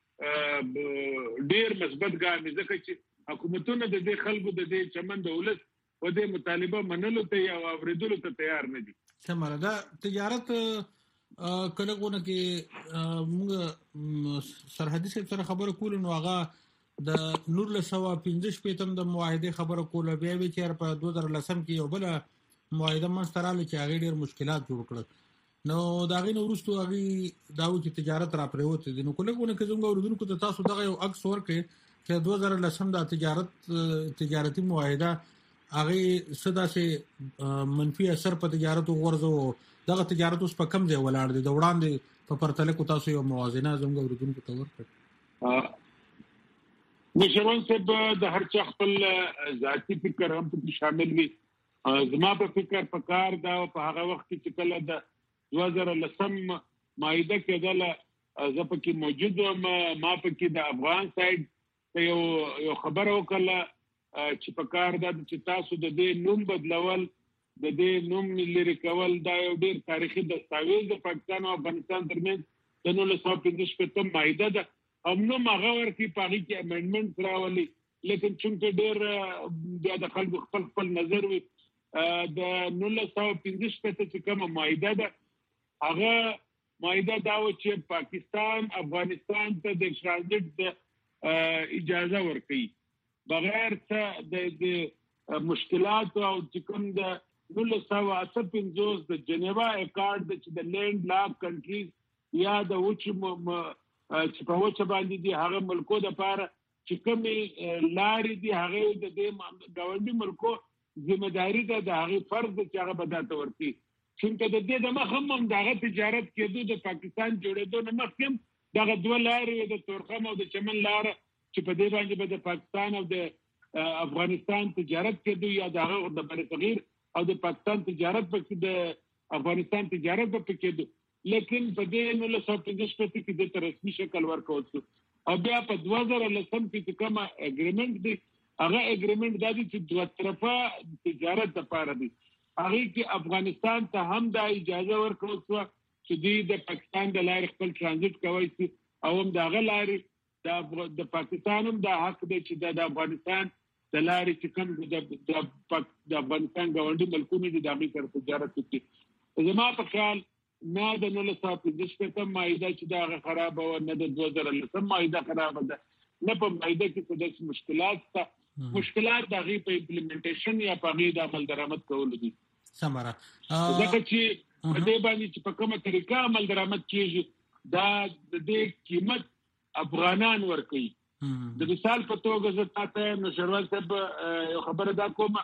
Speaker 6: یو ډېر مثبت ګام ځکه چې حکومتونه د دې خلکو د دې چمن د ولس په دې مطالبه منلو ته یا اورېدلو ته تیار نه دي.
Speaker 1: سمره دا تجارت کله غونه کې موږ سرحدي سره خبره کول نو هغه د نور له سوا پنځه شپېتم د معاهده خبره کوله بیا به چې په دوه زره لسم کې یو بل معاهده منستراله چې هغه ډېر مشکلات جوړ کړل نو دا غي نو ورستو هغه داو چې تجارت را پریوت دي نو کله غونه کې زموږ اوردونکو ته تاسو دغه یو عکس ورکړي چې دوه زره لسم د تجارت تجارتي معاهده هغه صدا سه منفي اثر په تجارت ورزو دغه تجارت اوس په کم ځای ولاړ دي د وړاندې په پرتله کو تاسو یو موازنه زموږ اوردونکو ته ورکړي.
Speaker 6: مشران صاحب د هر چا خپل ذاتی فکر هم په شامل وي. زما په فکر په کار دا په هغه وخت چې کله د دوه زره لسم معاهده کېدله زه پکې موجود وم ما پکې د افغان سایډ په یو یو خبره وکړله چې په کار دا چې تاسو د دې نوم بدلول د دې نوم لري کول دا یو ډېر تاریخي دستاویز د پاکستان او افغانستان ترمنځ د نولس سوه پنځه شپېتم معاهده ده او نوم هغه ورکړي په هغې کې امنډمنټ راولي لیکن چونکې ډېر بیا د خلکو خپل خپل نظر وي د نولس سوه پنځه شپېته چې کومه معاهده ده هغه معاهده دا و چې پاکستان افغانستان ته د ټرانزیټ د اجازه ورکوي بغیر څه د مشکلات او چې کوم د نولس سوه اته پنځوس د جنیوا اکارډ د چې د لینډ لاک کنټریز یا د وچې چې په وچه باندې دي هغه ملکو دپاره چې کومې لارې دي هغې د دې ګاونډي ملکو ذمهداري ده د هغې فرض ده چې هغه به دا ته ورکوي. چونکه د دې د مخه هم د هغه تجارت کېدو د پاکستان جوړېدو نه مخکې هم دغه دوه لارې د تورخم او د چمن لاره چې په دې باندې به د پاکستان او د افغانستان تجارت کېدو یا د هغه د بر صغیر او د پاکستان تجارت په د افغانستان تجارت په کېدو لیکن په دې نولس سوه پنځه شپېته کې د رسمي شکل ورکول شو او بیا په دوه زره لسم کې چې کومه اګریمنټ دی هغه اګریمنت د دې چې دوه طرفه تجارت لپاره دی هغه کې افغانستان ته هم د اجازه ورکړل شو چې د پاکستان د لارې خپل ترانزیت کوي شي او هم د هغه لارې د پاکستان هم د حق دی چې د افغانستان د لارې چې کوم د د افغانستان ګاونډي ملکونو دي د هغې سره تجارت وکړي زما په خیال نه د نولس سوه پنځه شپېتم معاهده چې د هغه خرابه وه نه د دوه زره لسم معاهده خرابه ده نه په معاهده کې څه داسې مشکلات شته مشکلات د هغې په امپلیمنټیشن یا په هغې د عمل درآمد کولو دي
Speaker 1: سمره
Speaker 6: ځکه چې په دې باندې چې په کومه طریقه عمل درآمد کېږي دا د دې قیمت افغانان ورکوي د مثال په توګه زه تاسو نو شروال صاحب یو خبره دا کوم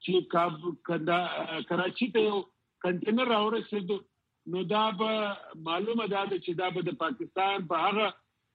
Speaker 6: چې کراچي ته یو کنټینر راورسېدو نو دا به معلومه ده چې دا به د پاکستان په هغه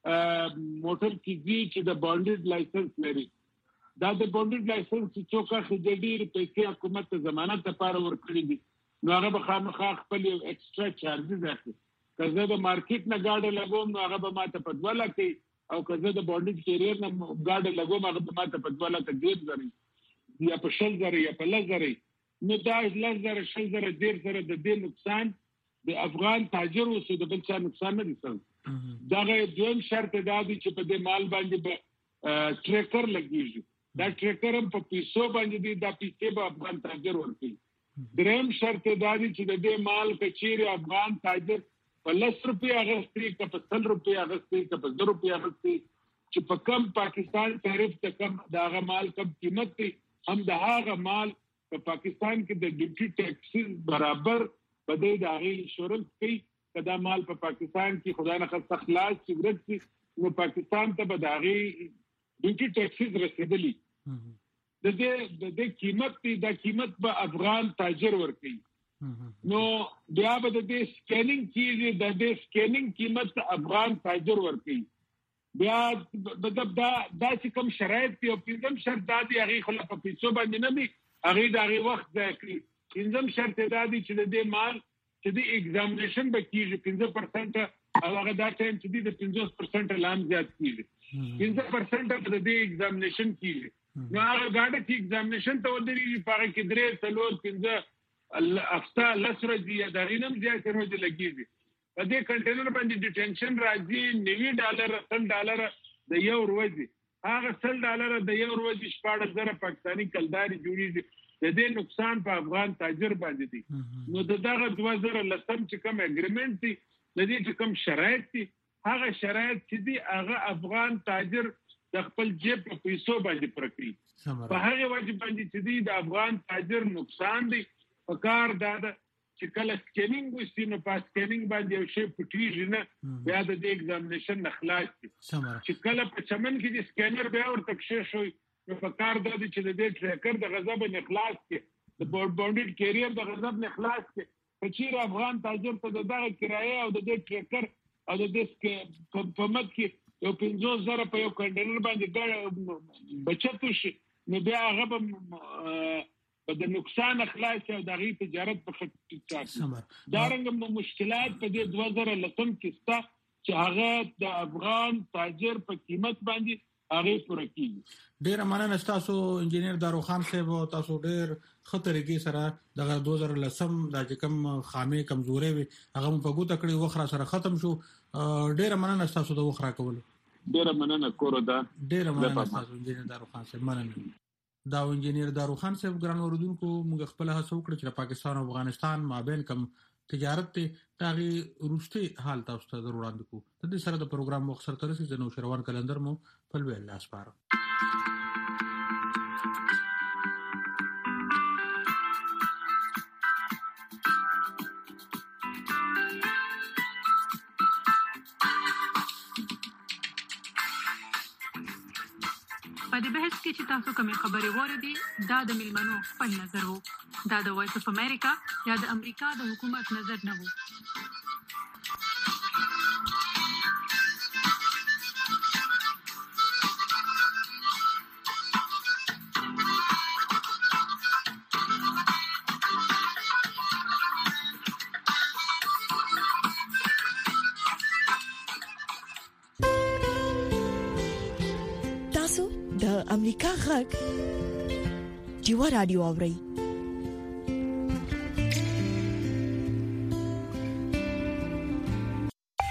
Speaker 6: موټر کې دي چې د بانډډ لایسنس لري دا د بانډډ لایسنس چې څوک اخلي د ډېر پیسې حکومت ته ضمانت لپاره ورکړي دي نو هغه به خامخا خپل یو ایکسټرا چارجز اخلي که زه د مارکیټ نه ګاډه لګوم نو هغه به ماته په دوه لکه او که زه د بانډډ کیریر نه ګاډه لګوم هغه به ماته په دوه لکه ډېر زره یا په شل زره یا په لس زره نو دا لس زره شل زره ډېر زره د دې نقصان د افغان تاجر اوسو د بل چا نقصان نه دي څه دغه دویم شرط دا دی چې په دې مال باندې به ټریکر لګیږي دا ټریکر هم په پیسو باندې دی دا پیسې به افغان تاجر ورکوي دریم شرط دا دی چې د دې مال کچېرې افغان تاجر په لس روپۍ اخیستي که په سل روپۍ اخیستي که په زر روپۍ اخیستي چې په کم پاکستان تعریف ته کم د هغه مال کم قیمت دی هم د هغه مال په پاکستان کې د ډیوټي ټیکسز برابر په دې د هغې انشورنس کوي که دا مال په پاکستان کې خدای نخواسته خلاص چې ورک شي نو پاکستان ته به د هغې ډیوټي ټیکسز رسېدلي د دې د دې قیمت دی دا قیمت به افغان تاجر ورکوي نو بیا به د دې سکیننګ کېږي د دې سکیننګ قیمت افغان تاجر ورکوي بیا مطلب دا دا چې کوم شرایط دي او پنځم شرط دا دی هغې خو لا په پیسو باندې نه وي هغې د هغې وخت ضایع کړي پنځم شرط دا دی چې د دې مال چې د ایگزامینیشن به کېږي پنځه پرسنټه او هغه دا ټایم چې دی د پنځوس پرسنټه لا هم زیات کېږي پنځه پرسنټه به د دې ایگزامینیشن کېږي نو هغه ګاډه چې ایگزامینیشن ته ودرېږي په هغه کې درې څلور پنځه هفته لس ورځې یا د هغې نه هم زیاتې ورځې لګېږي په دې کنټینر باندې ډیټینشن راځي نوي ډالره سل ډالره د یو ورځې هغه سل ډالره د یو ورځې شپاړس زره پاکستاني کلدارې جوړېږي د دې نقصان په افغان تاجر باندې دی نو د دغه دوه زره لسم چې کوم اګریمنټ دی د دې چې کوم شرایط دي هغه شرایط چې دي هغه افغان تاجر د خپل جیب په پیسو باندې پوره کوي په هغې وجه باندې چې دی د افغان تاجر نقصان دی په کار دا ده چې کله سکیننګ وشي نو په سکیننګ باندې یو شی پټېږي نه بیا د دې ایگزامینیشن نه خلاص شي چې کله په چمن کې د سکینر بیا ورته کښې شوی نو په کار دا دی چې د دې ټریکر د غضب نه خلاص کړي د بانډډ کیریر د غضب نه خلاص کړي په چیرې افغان تاجر ته د دغه کرایه او د دې ټریکر او د دې په مد کې یو پنځوس زره په یو کنټینر باندې بچت وشي نو بیا هغه به په د نقصان خلاص او د هغې تجارت په خط چاکي دا رنګه مشکلات په دې دوه زره لسم کې شته چې هغه د افغان تاجر په قیمت باندې هغې پوره کېږي
Speaker 1: ډېره مننه ستاسو انجینیر داروخان صاحب او تاسو ډېر ښه طریقې سره دغه دوه زره لسم دا چې کوم خامې کمزورۍ وي هغه مو په ګوته کړې وخت را سره ختم شو ډېره مننه ستاسو د وخت راکولو
Speaker 6: ډېره مننه کورو ده
Speaker 1: ډېره مننه ستاسو انجینیر داروخان صاحب مننه دا انجینیر داروخان صاحب ګران اوریدونکو موږ خپل هڅه وکړه چې پاکستان او افغانستان مابین کوم تجارت ته تاغي روستي حال تاسو ته ضرور وړاندې کوو د دې سره د پروګرام مخ سره ترسي جنو شروان کلندر مو په لوي الله سپارو
Speaker 3: په دې بحث کې چې تاسو کومې خبرې واردې دا د ملمنو خپل نظر وو دا د وایس اف امریکا یا د امریکا د حکومت نظر نه وو
Speaker 7: د امریکا غږ ډیوا رادیو اوري